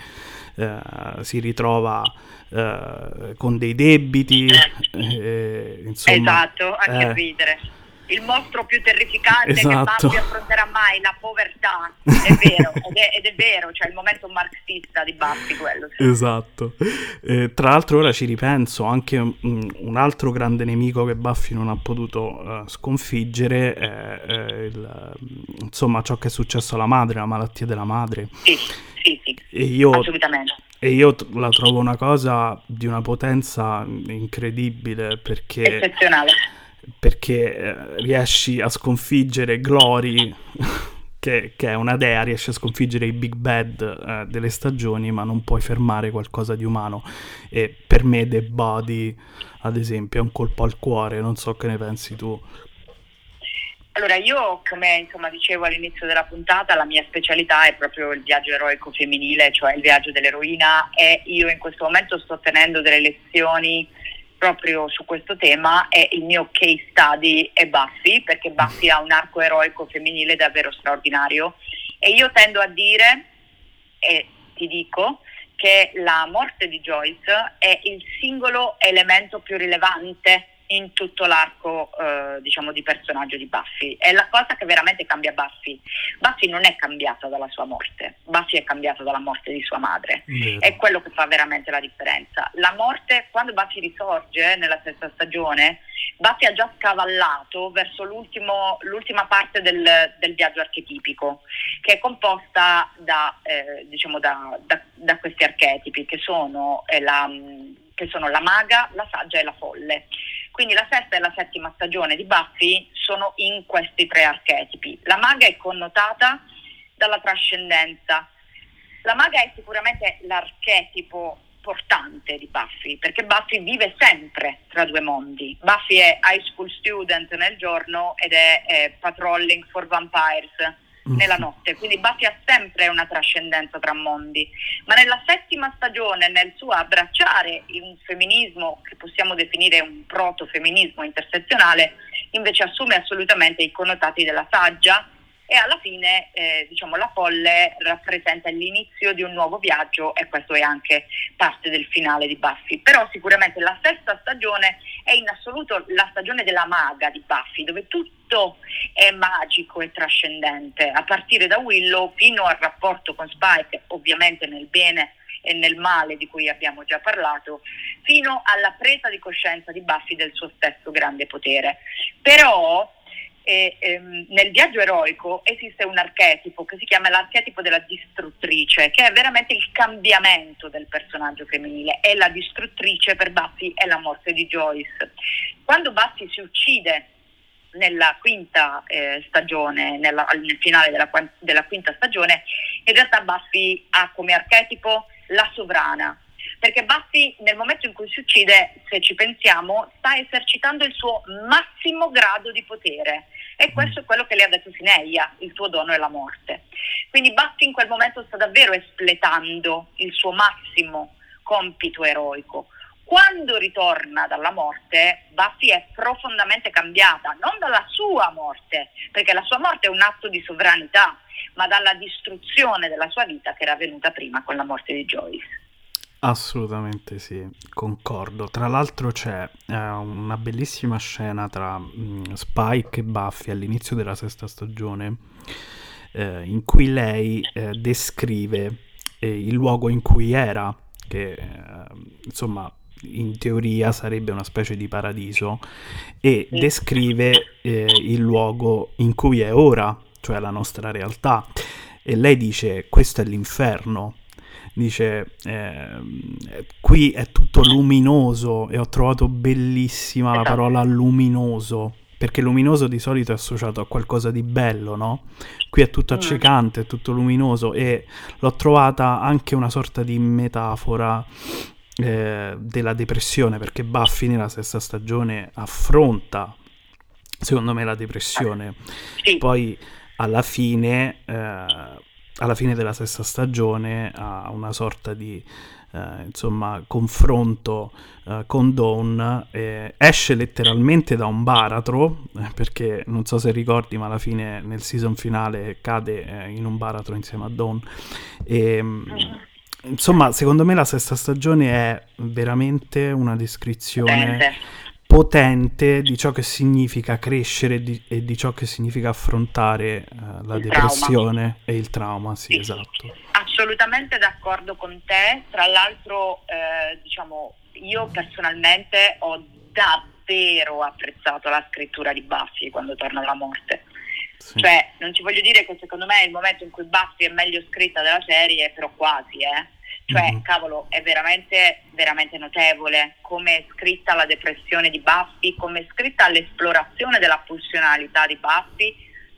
uh, si ritrova uh, con dei debiti eh, insomma, esatto, anche eh, a ridere il mostro più terrificante esatto. che Buffy affronterà mai, la povertà, è vero, ed è, ed è vero, cioè il momento marxista di Buffy quello. Sì. Esatto. Eh, tra l'altro ora ci ripenso, anche un, un altro grande nemico che Buffy non ha potuto uh, sconfiggere è, è il, insomma ciò che è successo alla madre, la malattia della madre. Sì, sì, sì, e io, assolutamente. E io la trovo una cosa di una potenza incredibile perché... eccezionale. perché eh, riesci a sconfiggere Glory che, che è una dea, riesci a sconfiggere i big bad eh, delle stagioni, ma non puoi fermare qualcosa di umano. E per me The Body ad esempio è un colpo al cuore, non so che ne pensi tu. Allora io, come insomma dicevo all'inizio della puntata, la mia specialità è proprio il viaggio eroico femminile, cioè il viaggio dell'eroina, e io in questo momento sto tenendo delle lezioni proprio su questo tema e il mio case study è Buffy, perché Buffy ha un arco eroico femminile davvero straordinario e io tendo a dire, e ti dico, che la morte di Joyce è il singolo elemento più rilevante in tutto l'arco eh, diciamo di personaggio di Buffy. È la cosa che veramente cambia Buffy. Buffy non è cambiata dalla sua morte, Buffy è cambiata dalla morte di sua madre. Vero. È quello che fa veramente la differenza. La morte, quando Buffy risorge nella sesta stagione, Buffy ha già scavallato verso l'ultimo, l'ultima parte del, del viaggio archetipico, che è composta da, eh, diciamo da, da, da questi archetipi che sono, eh, la, che sono la maga, la saggia e la folle. Quindi la sesta e la settima stagione di Buffy sono in questi tre archetipi. La maga è connotata dalla trascendenza. La maga è sicuramente l'archetipo portante di Buffy, perché Buffy vive sempre tra due mondi. Buffy è high school student nel giorno ed è, è patrolling for vampires nella notte, quindi Buffy ha sempre una trascendenza tra mondi, ma nella settima stagione, nel suo abbracciare un femminismo che possiamo definire un proto-femminismo intersezionale, invece assume assolutamente i connotati della saggia, e alla fine eh, diciamo la folle rappresenta l'inizio di un nuovo viaggio, e questo è anche parte del finale di Buffy. Però sicuramente la sesta stagione è in assoluto la stagione della maga di Buffy, dove tutto è magico e trascendente, a partire da Willow fino al rapporto con Spike, ovviamente nel bene e nel male di cui abbiamo già parlato, fino alla presa di coscienza di Buffy del suo stesso grande potere. Però E, ehm, nel viaggio eroico esiste un archetipo che si chiama l'archetipo della distruttrice, che è veramente il cambiamento del personaggio femminile. E la distruttrice per Buffy è la morte di Joyce. Quando Buffy si uccide nella quinta eh, stagione, nella, nel finale della, della quinta stagione, in realtà Buffy ha come archetipo la sovrana, perché Buffy nel momento in cui si uccide, se ci pensiamo, sta esercitando il suo massimo grado di potere, e questo è quello che le ha detto Sineia: il tuo dono è la morte. Quindi Buffy in quel momento sta davvero espletando il suo massimo compito eroico. Quando ritorna dalla morte, Buffy è profondamente cambiata, non dalla sua morte, perché la sua morte è un atto di sovranità, ma dalla distruzione della sua vita che era avvenuta prima con la morte di Joyce. Assolutamente sì, concordo. Tra l'altro c'è eh, una bellissima scena tra mh, Spike e Buffy all'inizio della sesta stagione, eh, in cui lei eh, descrive eh, il luogo in cui era, che eh, insomma in teoria sarebbe una specie di paradiso, e descrive eh, il luogo in cui è ora, cioè la nostra realtà, e lei dice: questo è l'inferno. Dice eh, qui è tutto luminoso, e ho trovato bellissima la parola luminoso, perché luminoso di solito è associato a qualcosa di bello, no? Qui è tutto accecante, è tutto luminoso, e l'ho trovata anche una sorta di metafora eh, della depressione, perché Buffy nella sesta stagione affronta, secondo me, la depressione. Poi alla fine eh, alla fine della sesta stagione ha una sorta di eh, insomma confronto eh, con Dawn, eh, esce letteralmente da un baratro, eh, perché non so se ricordi, ma alla fine nel season finale cade eh, in un baratro insieme a Dawn, e insomma secondo me la sesta stagione è veramente una descrizione potente di ciò che significa crescere e di, e di ciò che significa affrontare uh, la il depressione trauma. E il trauma, sì, sì, esatto. Assolutamente d'accordo con te. Tra l'altro, eh, diciamo, io personalmente ho davvero apprezzato la scrittura di Buffy quando torna alla morte. Sì. Cioè, non ci voglio dire che secondo me è il momento in cui Buffy è meglio scritta della serie, però quasi, eh. Cioè, mm-hmm. cavolo, è veramente, veramente notevole come è scritta la depressione di Buffy, come è scritta l'esplorazione della pulsionalità di Buffy,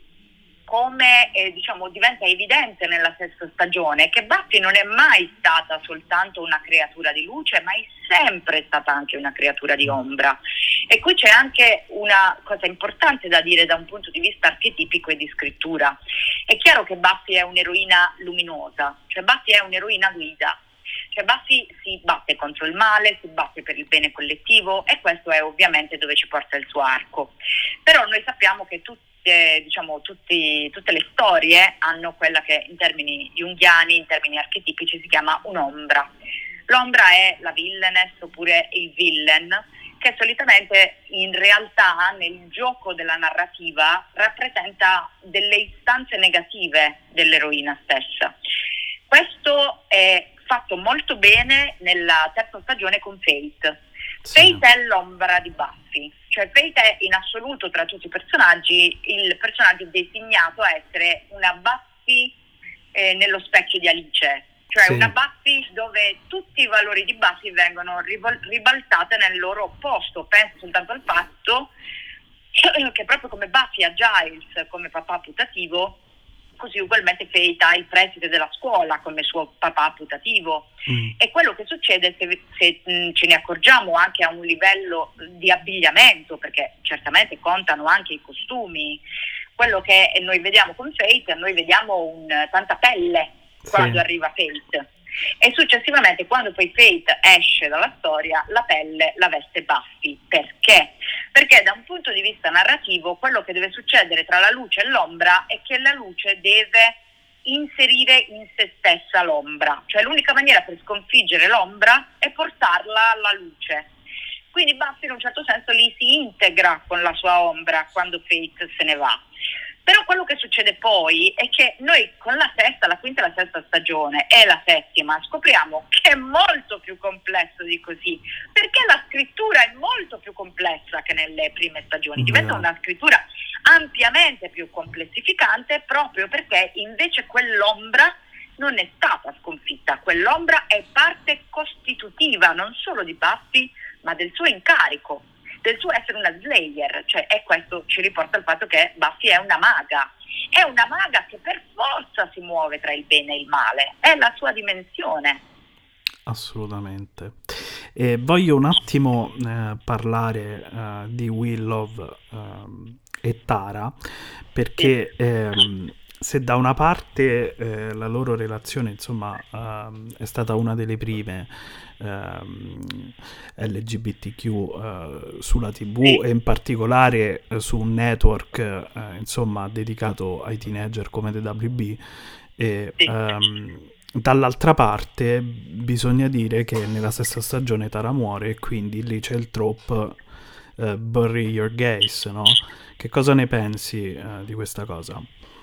come eh, diciamo diventa evidente nella sesta stagione che Buffy non è mai stata soltanto una creatura di luce, ma è sempre stata anche una creatura di ombra. E qui c'è anche una cosa importante da dire da un punto di vista archetipico e di scrittura. È chiaro che Buffy è un'eroina luminosa, cioè Buffy è un'eroina guida. Cioè Buffy si batte contro il male, si batte per il bene collettivo, e questo è ovviamente dove ci porta il suo arco. Però noi sappiamo che tutte, diciamo, tutti, tutte le storie hanno quella che in termini junghiani, in termini archetipici si chiama un'ombra. L'ombra è la villainess oppure il villain, che solitamente in realtà nel gioco della narrativa rappresenta delle istanze negative dell'eroina stessa. Questo è fatto molto bene nella terza stagione con Fate. Sì. Fate è l'ombra di Buffy, cioè Fate è in assoluto tra tutti i personaggi il personaggio designato a essere una Buffy eh, nello specchio di Alice, cioè Sì. una Buffy dove tutti i valori di Buffy vengono rivol- ribaltati nel loro opposto. Penso soltanto al fatto che proprio come Buffy ha Giles come papà putativo, così ugualmente Fate ha il preside della scuola come suo papà putativo. Mm. E quello che succede, se, se mh, ce ne accorgiamo anche a un livello di abbigliamento, perché certamente contano anche i costumi, quello che noi vediamo con Fate, noi vediamo un, tanta pelle quando sì. arriva Fate, e successivamente quando poi Fate esce dalla storia la pelle la veste Buffy. Perché? Perché da un punto di vista narrativo quello che deve succedere tra la luce e l'ombra è che la luce deve inserire in se stessa l'ombra, cioè l'unica maniera per sconfiggere l'ombra è portarla alla luce. Quindi Buffy in un certo senso lì si integra con la sua ombra quando Fate se ne va. Però quello che succede poi è che noi con la sesta, la quinta e la sesta stagione e la settima scopriamo che è molto più complesso di così, perché la scrittura è molto più complessa che nelle prime stagioni, diventa una scrittura ampiamente più complessificante proprio perché invece quell'ombra non è stata sconfitta, quell'ombra è parte costitutiva non solo di Buffy ma del suo incarico, del suo essere una Slayer, cioè e questo ci riporta al fatto che Buffy è una maga, è una maga che per forza si muove tra il bene e il male, è la sua dimensione. Assolutamente. E voglio un attimo eh, parlare uh, di Willow uh, e Tara, perché sì. ehm, se da una parte eh, la loro relazione insomma uh, è stata una delle prime uh, L G B T Q uh, sulla tivù e in particolare uh, su un network uh, insomma dedicato ai teenager come The W B, e um, dall'altra parte bisogna dire che nella stessa stagione Tara muore e quindi lì c'è il trope uh, bury your gays, no? Che cosa ne pensi uh, di questa cosa?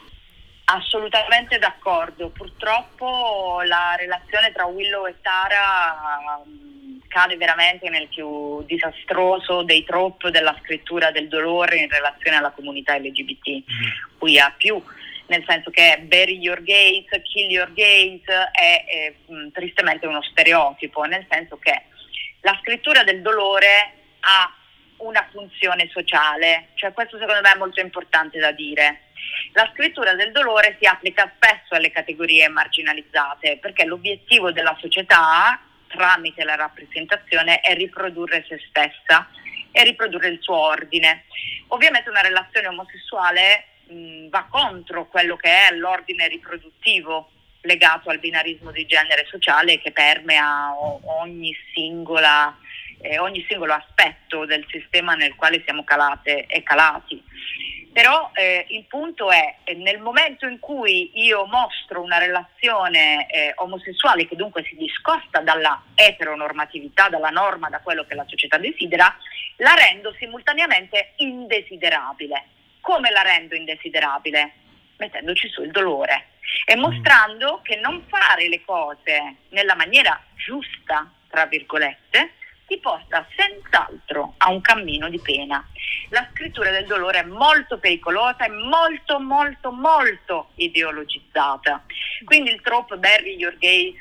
Assolutamente d'accordo. Purtroppo la relazione tra Willow e Tara um, cade veramente nel più disastroso dei trope della scrittura del dolore in relazione alla comunità L G B T qui a più, nel senso che bury your gays, kill your gays è, è mh, tristemente uno stereotipo, nel senso che la scrittura del dolore ha una funzione sociale, cioè questo secondo me è molto importante da dire. La scrittura del dolore si applica spesso alle categorie marginalizzate perché l'obiettivo della società tramite la rappresentazione è riprodurre se stessa e riprodurre il suo ordine. Ovviamente una relazione omosessuale mh, va contro quello che è l'ordine riproduttivo legato al binarismo di genere sociale che permea o- ogni singola eh, ogni singolo aspetto del sistema nel quale siamo calate e calati. Però eh, il punto è, nel momento in cui io mostro una relazione eh, omosessuale che dunque si discosta dalla eteronormatività, dalla norma, da quello che la società desidera, la rendo simultaneamente indesiderabile. Come la rendo indesiderabile? Mettendoci su il dolore e mostrando che non fare le cose nella maniera giusta, tra virgolette, ti porta senz'altro a un cammino di pena. La scrittura del dolore è molto pericolosa e molto molto molto ideologizzata, quindi il trope bury your gays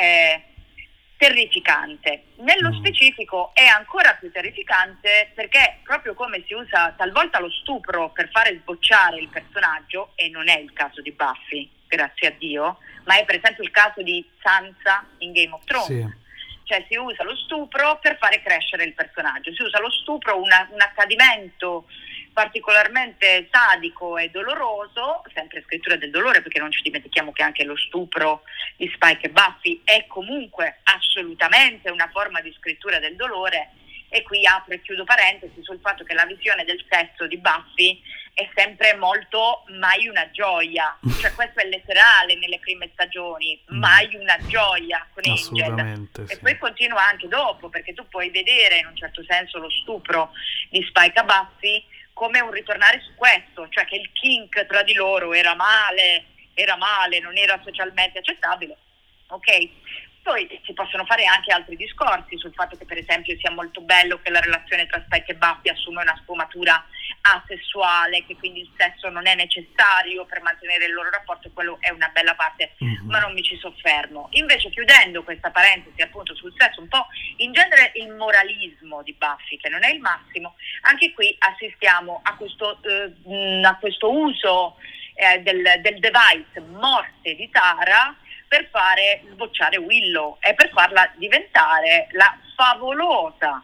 è terrificante. Nello specifico è ancora più terrificante perché proprio come si usa talvolta lo stupro per fare sbocciare il personaggio, e non è il caso di Buffy, grazie a Dio, ma è per esempio il caso di Sansa in Game of Thrones. Sì. Cioè si usa lo stupro per fare crescere il personaggio, si usa lo stupro, una, un accadimento particolarmente sadico e doloroso, sempre scrittura del dolore perché non ci dimentichiamo che anche lo stupro di Spike e Buffy è comunque assolutamente una forma di scrittura del dolore, e qui apro e chiudo parentesi sul fatto che la visione del sesso di Buffy è sempre molto mai una gioia, cioè questo è letterale nelle prime stagioni, mai una gioia con Angel, sì. E poi continua anche dopo, perché tu puoi vedere in un certo senso lo stupro di Spike a Buffy come un ritornare su questo, cioè che il kink tra di loro era male, era male, non era socialmente accettabile, ok? Poi si possono fare anche altri discorsi sul fatto che per esempio sia molto bello che la relazione tra Spike e Buffy assume una sfumatura asessuale, che quindi il sesso non è necessario per mantenere il loro rapporto, quello è una bella parte, mm-hmm. ma non mi ci soffermo. Invece, chiudendo questa parentesi appunto sul sesso, un po' in genere il moralismo di Buffy, che non è il massimo, anche qui assistiamo a questo, eh, a questo uso eh, del, del device morte di Tara per fare sbocciare Willow e per farla diventare la favolosa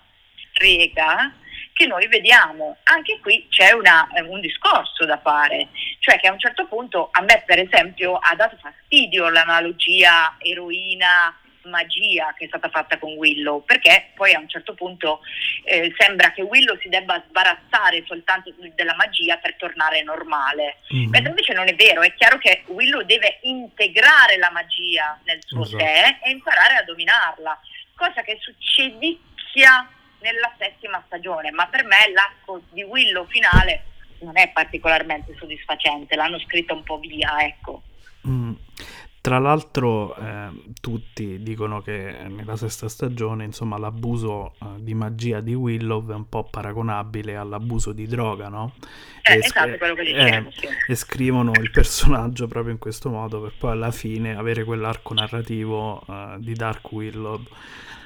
strega che noi vediamo. Anche qui c'è una, un discorso da fare, cioè che a un certo punto a me per esempio ha dato fastidio l'analogia eroina magia che è stata fatta con Willow, perché poi a un certo punto eh, sembra che Willow si debba sbarazzare soltanto della magia per tornare normale, mm-hmm. mentre invece non è vero. È chiaro che Willow deve integrare la magia nel suo esatto. sé e imparare a dominarla, cosa che succedicchia nella settima stagione, ma per me l'arco di Willow finale non è particolarmente soddisfacente, l'hanno scritta un po' via, ecco. Mm. Tra l'altro eh, tutti dicono che nella sesta stagione insomma l'abuso eh, di magia di Willow è un po' paragonabile all'abuso di droga, no? Eh, e, esatto, quello che dicevo, eh, sì. E scrivono il personaggio proprio in questo modo per poi alla fine avere quell'arco narrativo eh, di Dark Willow uh,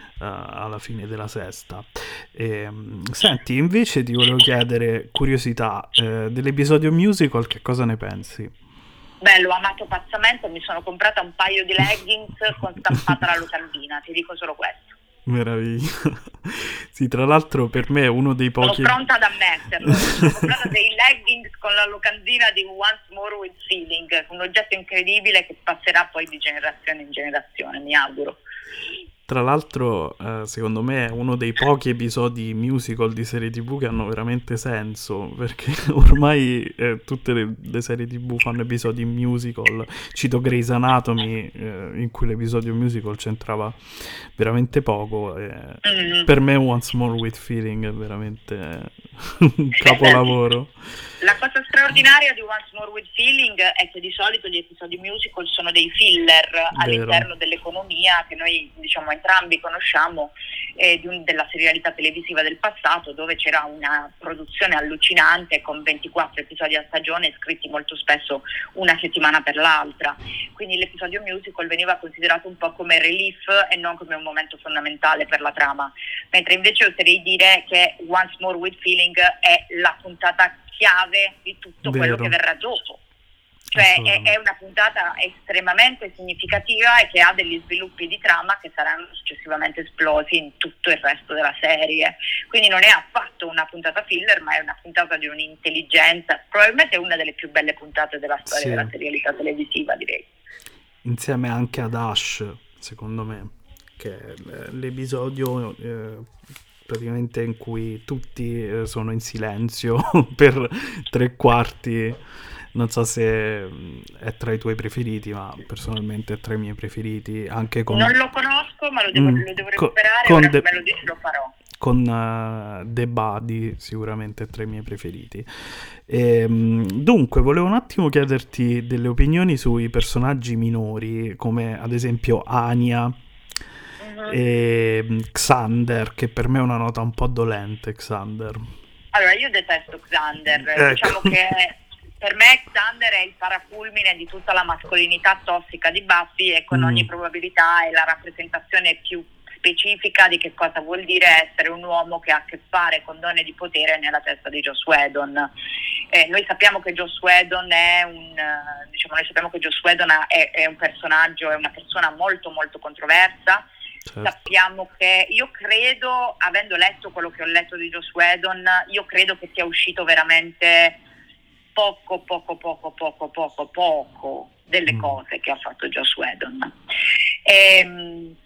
alla fine della sesta. E, senti, invece ti volevo chiedere, curiosità, eh, dell'episodio musical che cosa ne pensi? Beh, l'ho amato pazzamente, mi sono comprata un paio di leggings con stampata la locandina, ti dico solo questo. Meraviglia. Sì, tra l'altro per me è uno dei pochi... Sono pronta ad ammetterlo, mi sono comprata dei leggings con la locandina di Once More with Feeling, un oggetto incredibile che passerà poi di generazione in generazione, mi auguro. Tra l'altro, eh, secondo me è uno dei pochi episodi musical di serie tivù che hanno veramente senso, perché ormai eh, tutte le, le serie tivù fanno episodi musical. Cito Grey's Anatomy, eh, in cui l'episodio musical c'entrava veramente poco. E mm-hmm. Per me Once More with Feeling è veramente un capolavoro. La cosa straordinaria di Once More with Feeling è che di solito gli episodi musical sono dei filler Vero. all'interno dell'economia che noi diciamo entrambi conosciamo eh, di un, della serialità televisiva del passato, dove c'era una produzione allucinante con ventiquattro episodi a stagione scritti molto spesso una settimana per l'altra, quindi l'episodio musical veniva considerato un po' come relief e non come un momento fondamentale per la trama, mentre invece oserei dire che Once More with Feeling è la puntata chiave di tutto Vero. quello che verrà dopo, cioè è, è una puntata estremamente significativa e che ha degli sviluppi di trama che saranno successivamente esplosi in tutto il resto della serie, quindi non è affatto una puntata filler, ma è una puntata di un'intelligenza, probabilmente una delle più belle puntate della storia sì. della serialità televisiva, direi, insieme anche ad Ash, secondo me, che è l'episodio eh, praticamente in cui tutti eh, sono in silenzio per tre quarti. Non so se è tra i tuoi preferiti, ma personalmente è tra i miei preferiti. Anche con... Non lo conosco, ma lo devo, mm, lo devo recuperare, con ora de... che me lo dici lo farò. Con uh, The Buddy sicuramente è tra i miei preferiti. E, dunque, volevo un attimo chiederti delle opinioni sui personaggi minori, come ad esempio Anya e Xander, che per me è una nota un po' dolente. Xander, allora io detesto Xander, ecco. Diciamo che per me Xander è il parafulmine di tutta la mascolinità tossica di Buffy e con mm. ogni probabilità è la rappresentazione più specifica di che cosa vuol dire essere un uomo che ha a che fare con donne di potere nella testa di Joss Whedon. Eh, noi sappiamo che Joss Whedon è un diciamo noi sappiamo che Joss Whedon è, è un personaggio, è una persona molto molto controversa. Certo. Sappiamo che io credo, avendo letto quello che ho letto di Joss Whedon, io credo che sia uscito veramente poco, poco, poco, poco, poco, poco delle mm. cose che ha fatto Joss Whedon. E,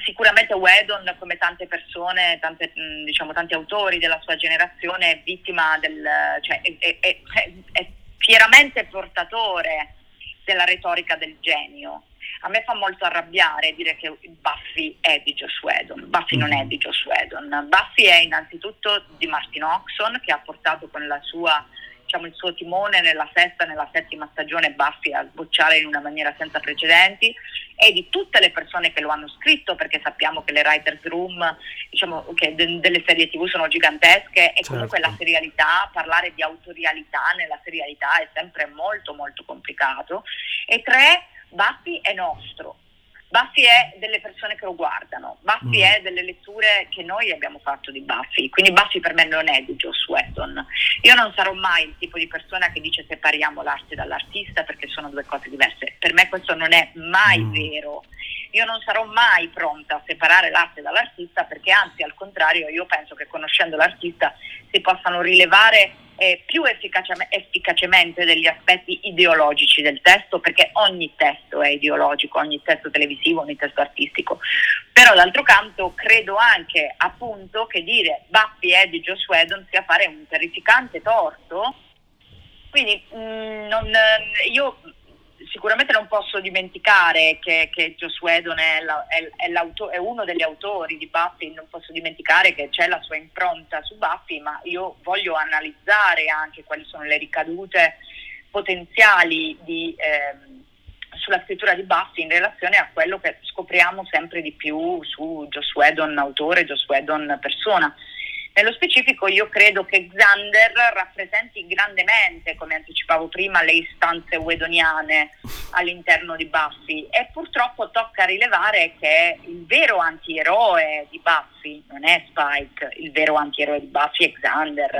Sicuramente Whedon, come tante persone, tante, diciamo tanti autori della sua generazione, è vittima del, cioè è, è, è, è fieramente portatore della retorica del genio. A me fa molto arrabbiare dire che Buffy è di Joss Whedon. Buffy non è di Joss Whedon. Buffy è innanzitutto di Martin Oxon, che ha portato con la sua, diciamo, il suo timone nella sesta e nella settima stagione Buffy a sbocciare in una maniera senza precedenti, e di tutte le persone che lo hanno scritto, perché sappiamo che le writers room, diciamo, che de- delle serie tv sono gigantesche, e comunque certo. la serialità, parlare di autorialità nella serialità è sempre molto molto complicato. E tre, Buffy è nostro. Buffy è delle persone che lo guardano, Buffy mm. è delle letture che noi abbiamo fatto di Buffy, quindi Buffy per me non è di Joss Whedon. Io non sarò mai il tipo di persona che dice separiamo l'arte dall'artista, perché sono due cose diverse. Per me questo non è mai mm. vero. Io non sarò mai pronta a separare l'arte dall'artista, perché anzi al contrario io penso che conoscendo l'artista si possano rilevare eh, più efficace- efficacemente degli aspetti ideologici del testo, perché ogni testo è ideologico, ogni testo televisivo, ogni testo artistico. Però d'altro canto credo anche appunto che dire Buffy è di Joss Whedon sia fare un terrificante torto. Quindi mh, non, io sicuramente non posso dimenticare che, che Joss Whedon è, la, è, è, è uno degli autori di Buffy, non posso dimenticare che c'è la sua impronta su Buffy, ma io voglio analizzare anche quali sono le ricadute potenziali di, eh, sulla scrittura di Buffy in relazione a quello che scopriamo sempre di più su Joss Whedon autore, Joss Whedon persona. Nello specifico io credo che Xander rappresenti grandemente, come anticipavo prima, le istanze whedoniane all'interno di Buffy, e purtroppo tocca rilevare che il vero antieroe di Buffy non è Spike, il vero antieroe di Buffy è Xander,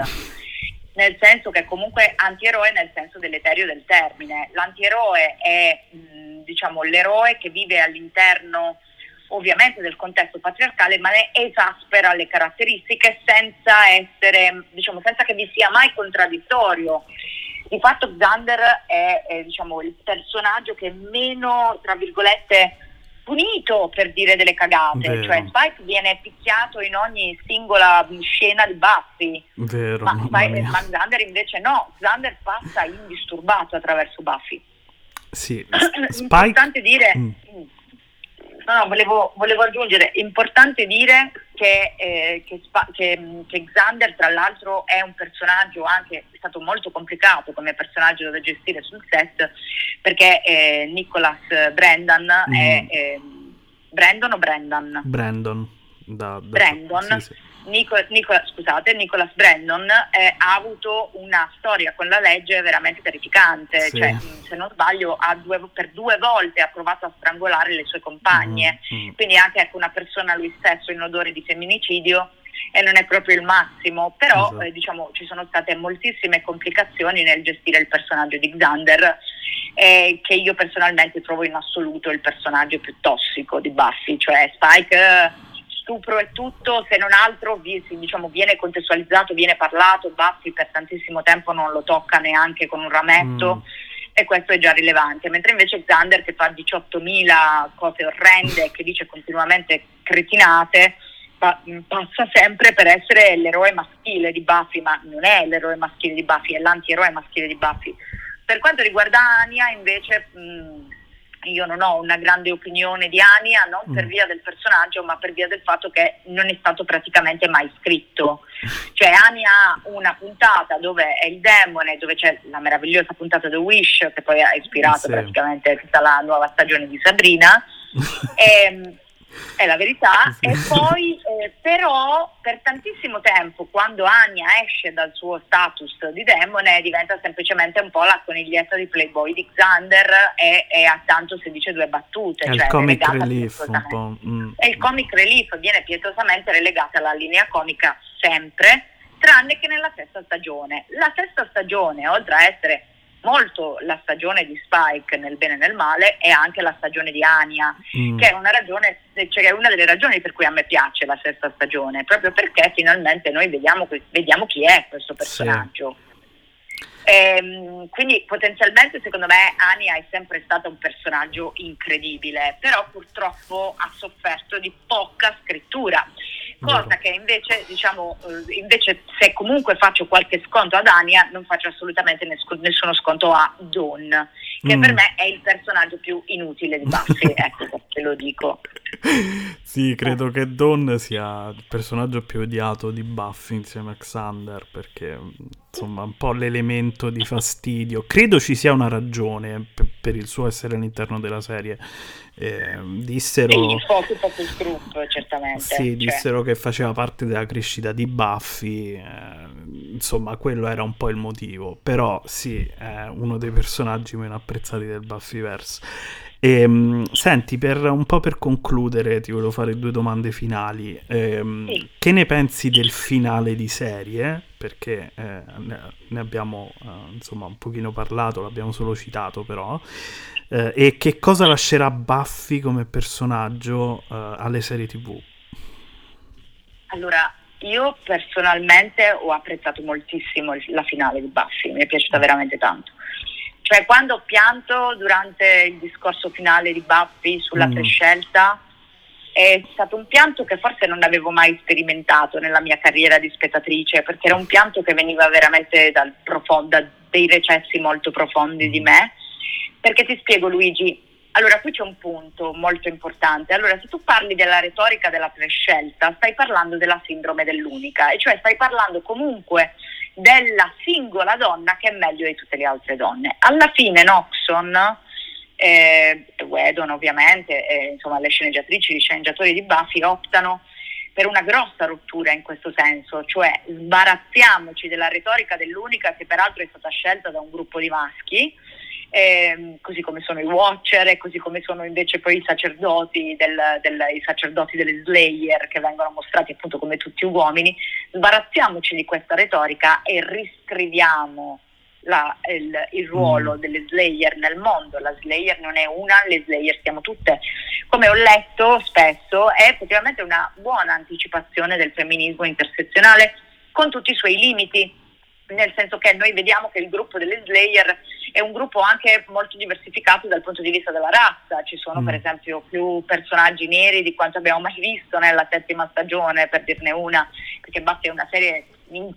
nel senso che comunque antieroe nel senso deleterio del termine. L'antieroe è mh, diciamo l'eroe che vive all'interno ovviamente del contesto patriarcale, ma ne esaspera le caratteristiche senza essere, diciamo, senza che vi sia mai contraddittorio. Di fatto Xander è, è diciamo il personaggio che è meno, tra virgolette, punito per dire delle cagate. Vero. Cioè Spike viene picchiato in ogni singola scena di Buffy. Vero, ma, Spike, ma Xander invece no, Xander passa indisturbato attraverso Buffy. Sì, Spike... Importante dire mm. No, no, volevo, volevo aggiungere, importante dire che, eh, che, che, che Xander tra l'altro è un personaggio anche, è stato molto complicato come personaggio da gestire sul set, perché eh, Nicholas Brandon mm. è eh, Brandon o Brendan? Brandon. Da, da, Brandon. Sì, sì. Nicola, Nicola, scusate, Nicholas Brandon eh, ha avuto una storia con la legge veramente terrificante, sì. Cioè se non sbaglio ha due, per due volte ha provato a strangolare le sue compagne, mm-hmm. Quindi anche ecco, una persona lui stesso in odore di femminicidio, e non è proprio il massimo, però esatto. eh, diciamo ci sono state moltissime complicazioni nel gestire il personaggio di Xander, eh, che io personalmente trovo in assoluto il personaggio più tossico di Buffy, cioè Spike eh, stupro e tutto, se non altro diciamo viene contestualizzato, viene parlato, Buffy per tantissimo tempo non lo tocca neanche con un rametto, mm. e questo è già rilevante, mentre invece Xander, che fa diciottomila cose orrende, che dice continuamente cretinate, pa- passa sempre per essere l'eroe maschile di Buffy, ma non è l'eroe maschile di Buffy, è l'antieroe maschile di Buffy. Per quanto riguarda Anya invece mh, io non ho una grande opinione di Anya, non per via del personaggio, ma per via del fatto che non è stato praticamente mai scritto. Cioè Anya ha una puntata dove è il demone, dove c'è la meravigliosa puntata The Wish, che poi ha ispirato sì. praticamente tutta la nuova stagione di Sabrina, e, è la verità, sì. E poi eh, però per tantissimo tempo, quando Anya esce dal suo status di demone, diventa semplicemente un po' la coniglietta di Playboy di Xander, e, e a tanto si dice due battute, è cioè il comic relief un po'. Mm. E il comic relief viene pietosamente relegata alla linea comica sempre, tranne che nella sesta stagione. La sesta stagione, oltre a essere molto la stagione di Spike nel bene e nel male, è anche la stagione di Anya, mm. che è una ragione, cioè è una delle ragioni per cui a me piace la sesta stagione, proprio perché finalmente noi vediamo, vediamo chi è questo personaggio. Ehm, quindi potenzialmente secondo me Anya è sempre stata un personaggio incredibile, però purtroppo ha sofferto di poca scrittura, cosa Vero. che invece diciamo eh, invece se comunque faccio qualche sconto ad Anya non faccio assolutamente nes- nessuno sconto a Dawn, che Mm. per me è il personaggio più inutile di Buffy, ecco perché lo dico. Sì, credo che Dawn sia il personaggio più odiato di Buffy insieme a Xander, perché insomma un po' l'elemento di fastidio. Credo ci sia una ragione per, per il suo essere all'interno della serie. Eh, dissero... Sì, focus focus group, certamente. Sì, cioè. dissero che faceva parte della crescita di Buffy, eh, insomma quello era un po' il motivo, però sì, è uno dei personaggi meno apprezzati del Buffyverse. E, mh, senti, per un po' per concludere ti volevo fare due domande finali. Ehm, Sì. Che ne pensi del finale di serie? Perché eh, ne, ne abbiamo eh, insomma un pochino parlato, l'abbiamo solo citato però. Eh, e che cosa lascerà Buffy come personaggio eh, alle serie tivù? Allora, io personalmente ho apprezzato moltissimo il- la finale di Buffy, mi è piaciuta veramente tanto. Cioè, quando ho pianto durante il discorso finale di Buffy sulla Mm. prescelta, è stato un pianto che forse non avevo mai sperimentato nella mia carriera di spettatrice, perché era un pianto che veniva veramente dal profo- da dei recessi molto profondi di me. Perché ti spiego, Luigi, allora qui c'è un punto molto importante. Allora, se tu parli della retorica della prescelta, stai parlando della sindrome dell'unica, e cioè stai parlando comunque della singola donna che è meglio di tutte le altre donne. Alla fine Noxon, eh, Whedon ovviamente, eh, insomma le sceneggiatrici, gli sceneggiatori di Buffy optano per una grossa rottura in questo senso, cioè sbarazziamoci della retorica dell'unica, che peraltro è stata scelta da un gruppo di maschi, eh, così come sono i Watcher e così come sono invece poi i sacerdoti del, del, i sacerdoti delle Slayer, che vengono mostrati appunto come tutti uomini. Sbarazziamoci di questa retorica e riscriviamo la, il, il ruolo Mm. delle Slayer nel mondo. La Slayer non è una, le Slayer siamo tutte. Come ho letto spesso, è effettivamente una buona anticipazione del femminismo intersezionale, con tutti i suoi limiti, nel senso che noi vediamo che il gruppo delle Slayer è un gruppo anche molto diversificato dal punto di vista della razza. Ci sono Mm. per esempio più personaggi neri di quanto abbiamo mai visto nella settima stagione, per dirne una, perché Buffy è una serie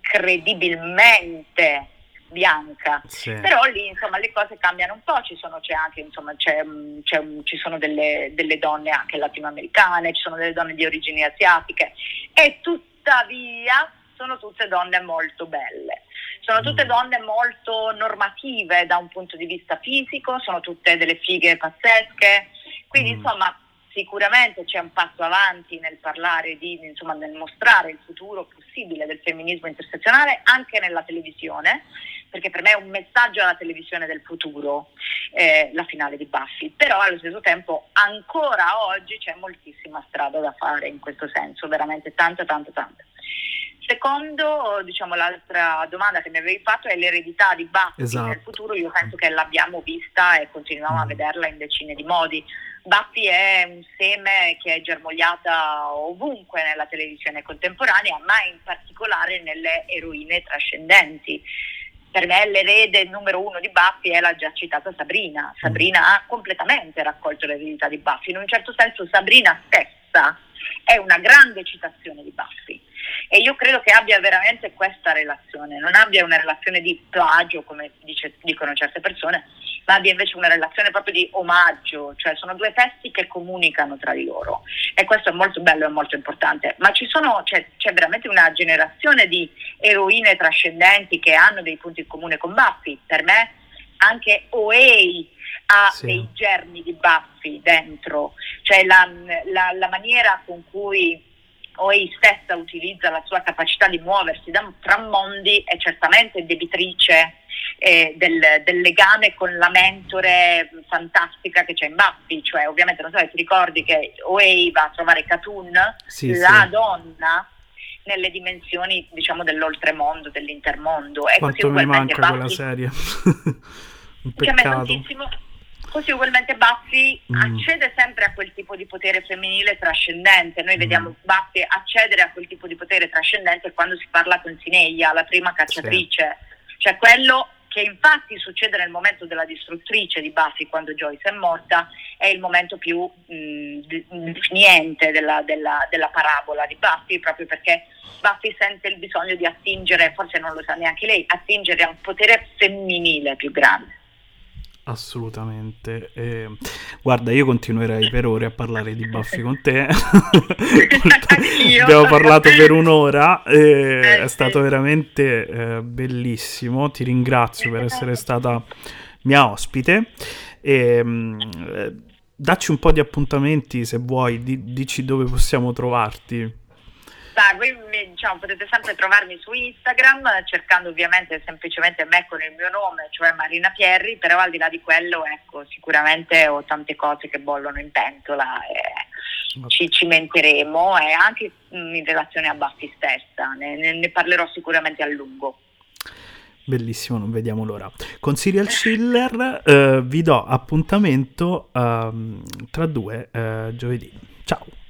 incredibilmente bianca. Sì. Però lì insomma le cose cambiano un po', ci sono c'è anche insomma c'è, c'è, ci sono delle, delle donne anche latinoamericane, ci sono delle donne di origini asiatiche, e tuttavia sono tutte donne molto belle, sono tutte Mm. donne molto normative da un punto di vista fisico, sono tutte delle fighe pazzesche, quindi Mm. insomma sicuramente c'è un passo avanti nel parlare di, insomma, nel mostrare il futuro possibile del femminismo intersezionale anche nella televisione, perché per me è un messaggio alla televisione del futuro, eh, la finale di Buffy. Però allo stesso tempo ancora oggi c'è moltissima strada da fare in questo senso, veramente tanta tanta tanta. Secondo, diciamo, l'altra domanda che mi avevi fatto è l'eredità di Buffy Esatto. nel futuro. Io penso che l'abbiamo vista e continuiamo Mm. a vederla in decine di modi. Buffy è un seme che è germogliata ovunque nella televisione contemporanea, ma in particolare nelle eroine trascendenti. Per me l'erede numero uno di Buffy è la già citata Sabrina. Sabrina ha completamente raccolto l'eredità di Buffy. In un certo senso Sabrina stessa è una grande citazione di Buffy, e io credo che abbia veramente questa relazione, non abbia una relazione di plagio come dice, dicono certe persone, ma abbia invece una relazione proprio di omaggio, cioè sono due testi che comunicano tra di loro, e questo è molto bello e molto importante. Ma ci sono, c'è, c'è veramente una generazione di eroine trascendenti che hanno dei punti in comune con Buffy. Per me anche Oei ha Sì. dei germi di Buffy dentro, cioè la, la, la maniera con cui Oei stessa utilizza la sua capacità di muoversi da, tra mondi è certamente debitrice eh, del, del legame con la mentore fantastica che c'è in Buffy. Cioè, ovviamente non so se ti ricordi che Oei va a trovare Katun, Sì, la sì. donna nelle dimensioni, diciamo, dell'oltremondo, dell'intermondo. E Quanto così mi ugualmente manca quella Buffy, serie. Un che a me peccato. tantissimo. Così ugualmente Buffy Mm. accede sempre a quel tipo di potere femminile trascendente. Noi Mm. vediamo Buffy accedere a quel tipo di potere trascendente quando si parla con Sineia, la prima cacciatrice, cioè quello che che infatti succede nel momento della distruttrice di Buffy, quando Joyce è morta, è il momento più mh, definiente della, della, della parabola di Buffy, proprio perché Buffy sente il bisogno di attingere, forse non lo sa neanche lei, attingere a un potere femminile più grande. Assolutamente. Eh, guarda, io continuerei per ore a parlare di Buffy con te. Abbiamo parlato per un'ora, eh, eh, è stato veramente eh, bellissimo. Ti ringrazio per essere stata mia ospite. E, mh, dacci un po' di appuntamenti se vuoi, di, dici dove possiamo trovarti. Voi diciamo, potete sempre trovarmi su Instagram cercando ovviamente semplicemente me con il mio nome, cioè Marina Pierri, però al di là di quello ecco sicuramente ho tante cose che bollono in pentola e ci cimenteremo, e anche in relazione a Buffy stessa ne, ne, ne parlerò sicuramente a lungo. Bellissimo, non vediamo l'ora. Con Serial Chiller eh, vi do appuntamento eh, tra due eh, giovedì. Ciao.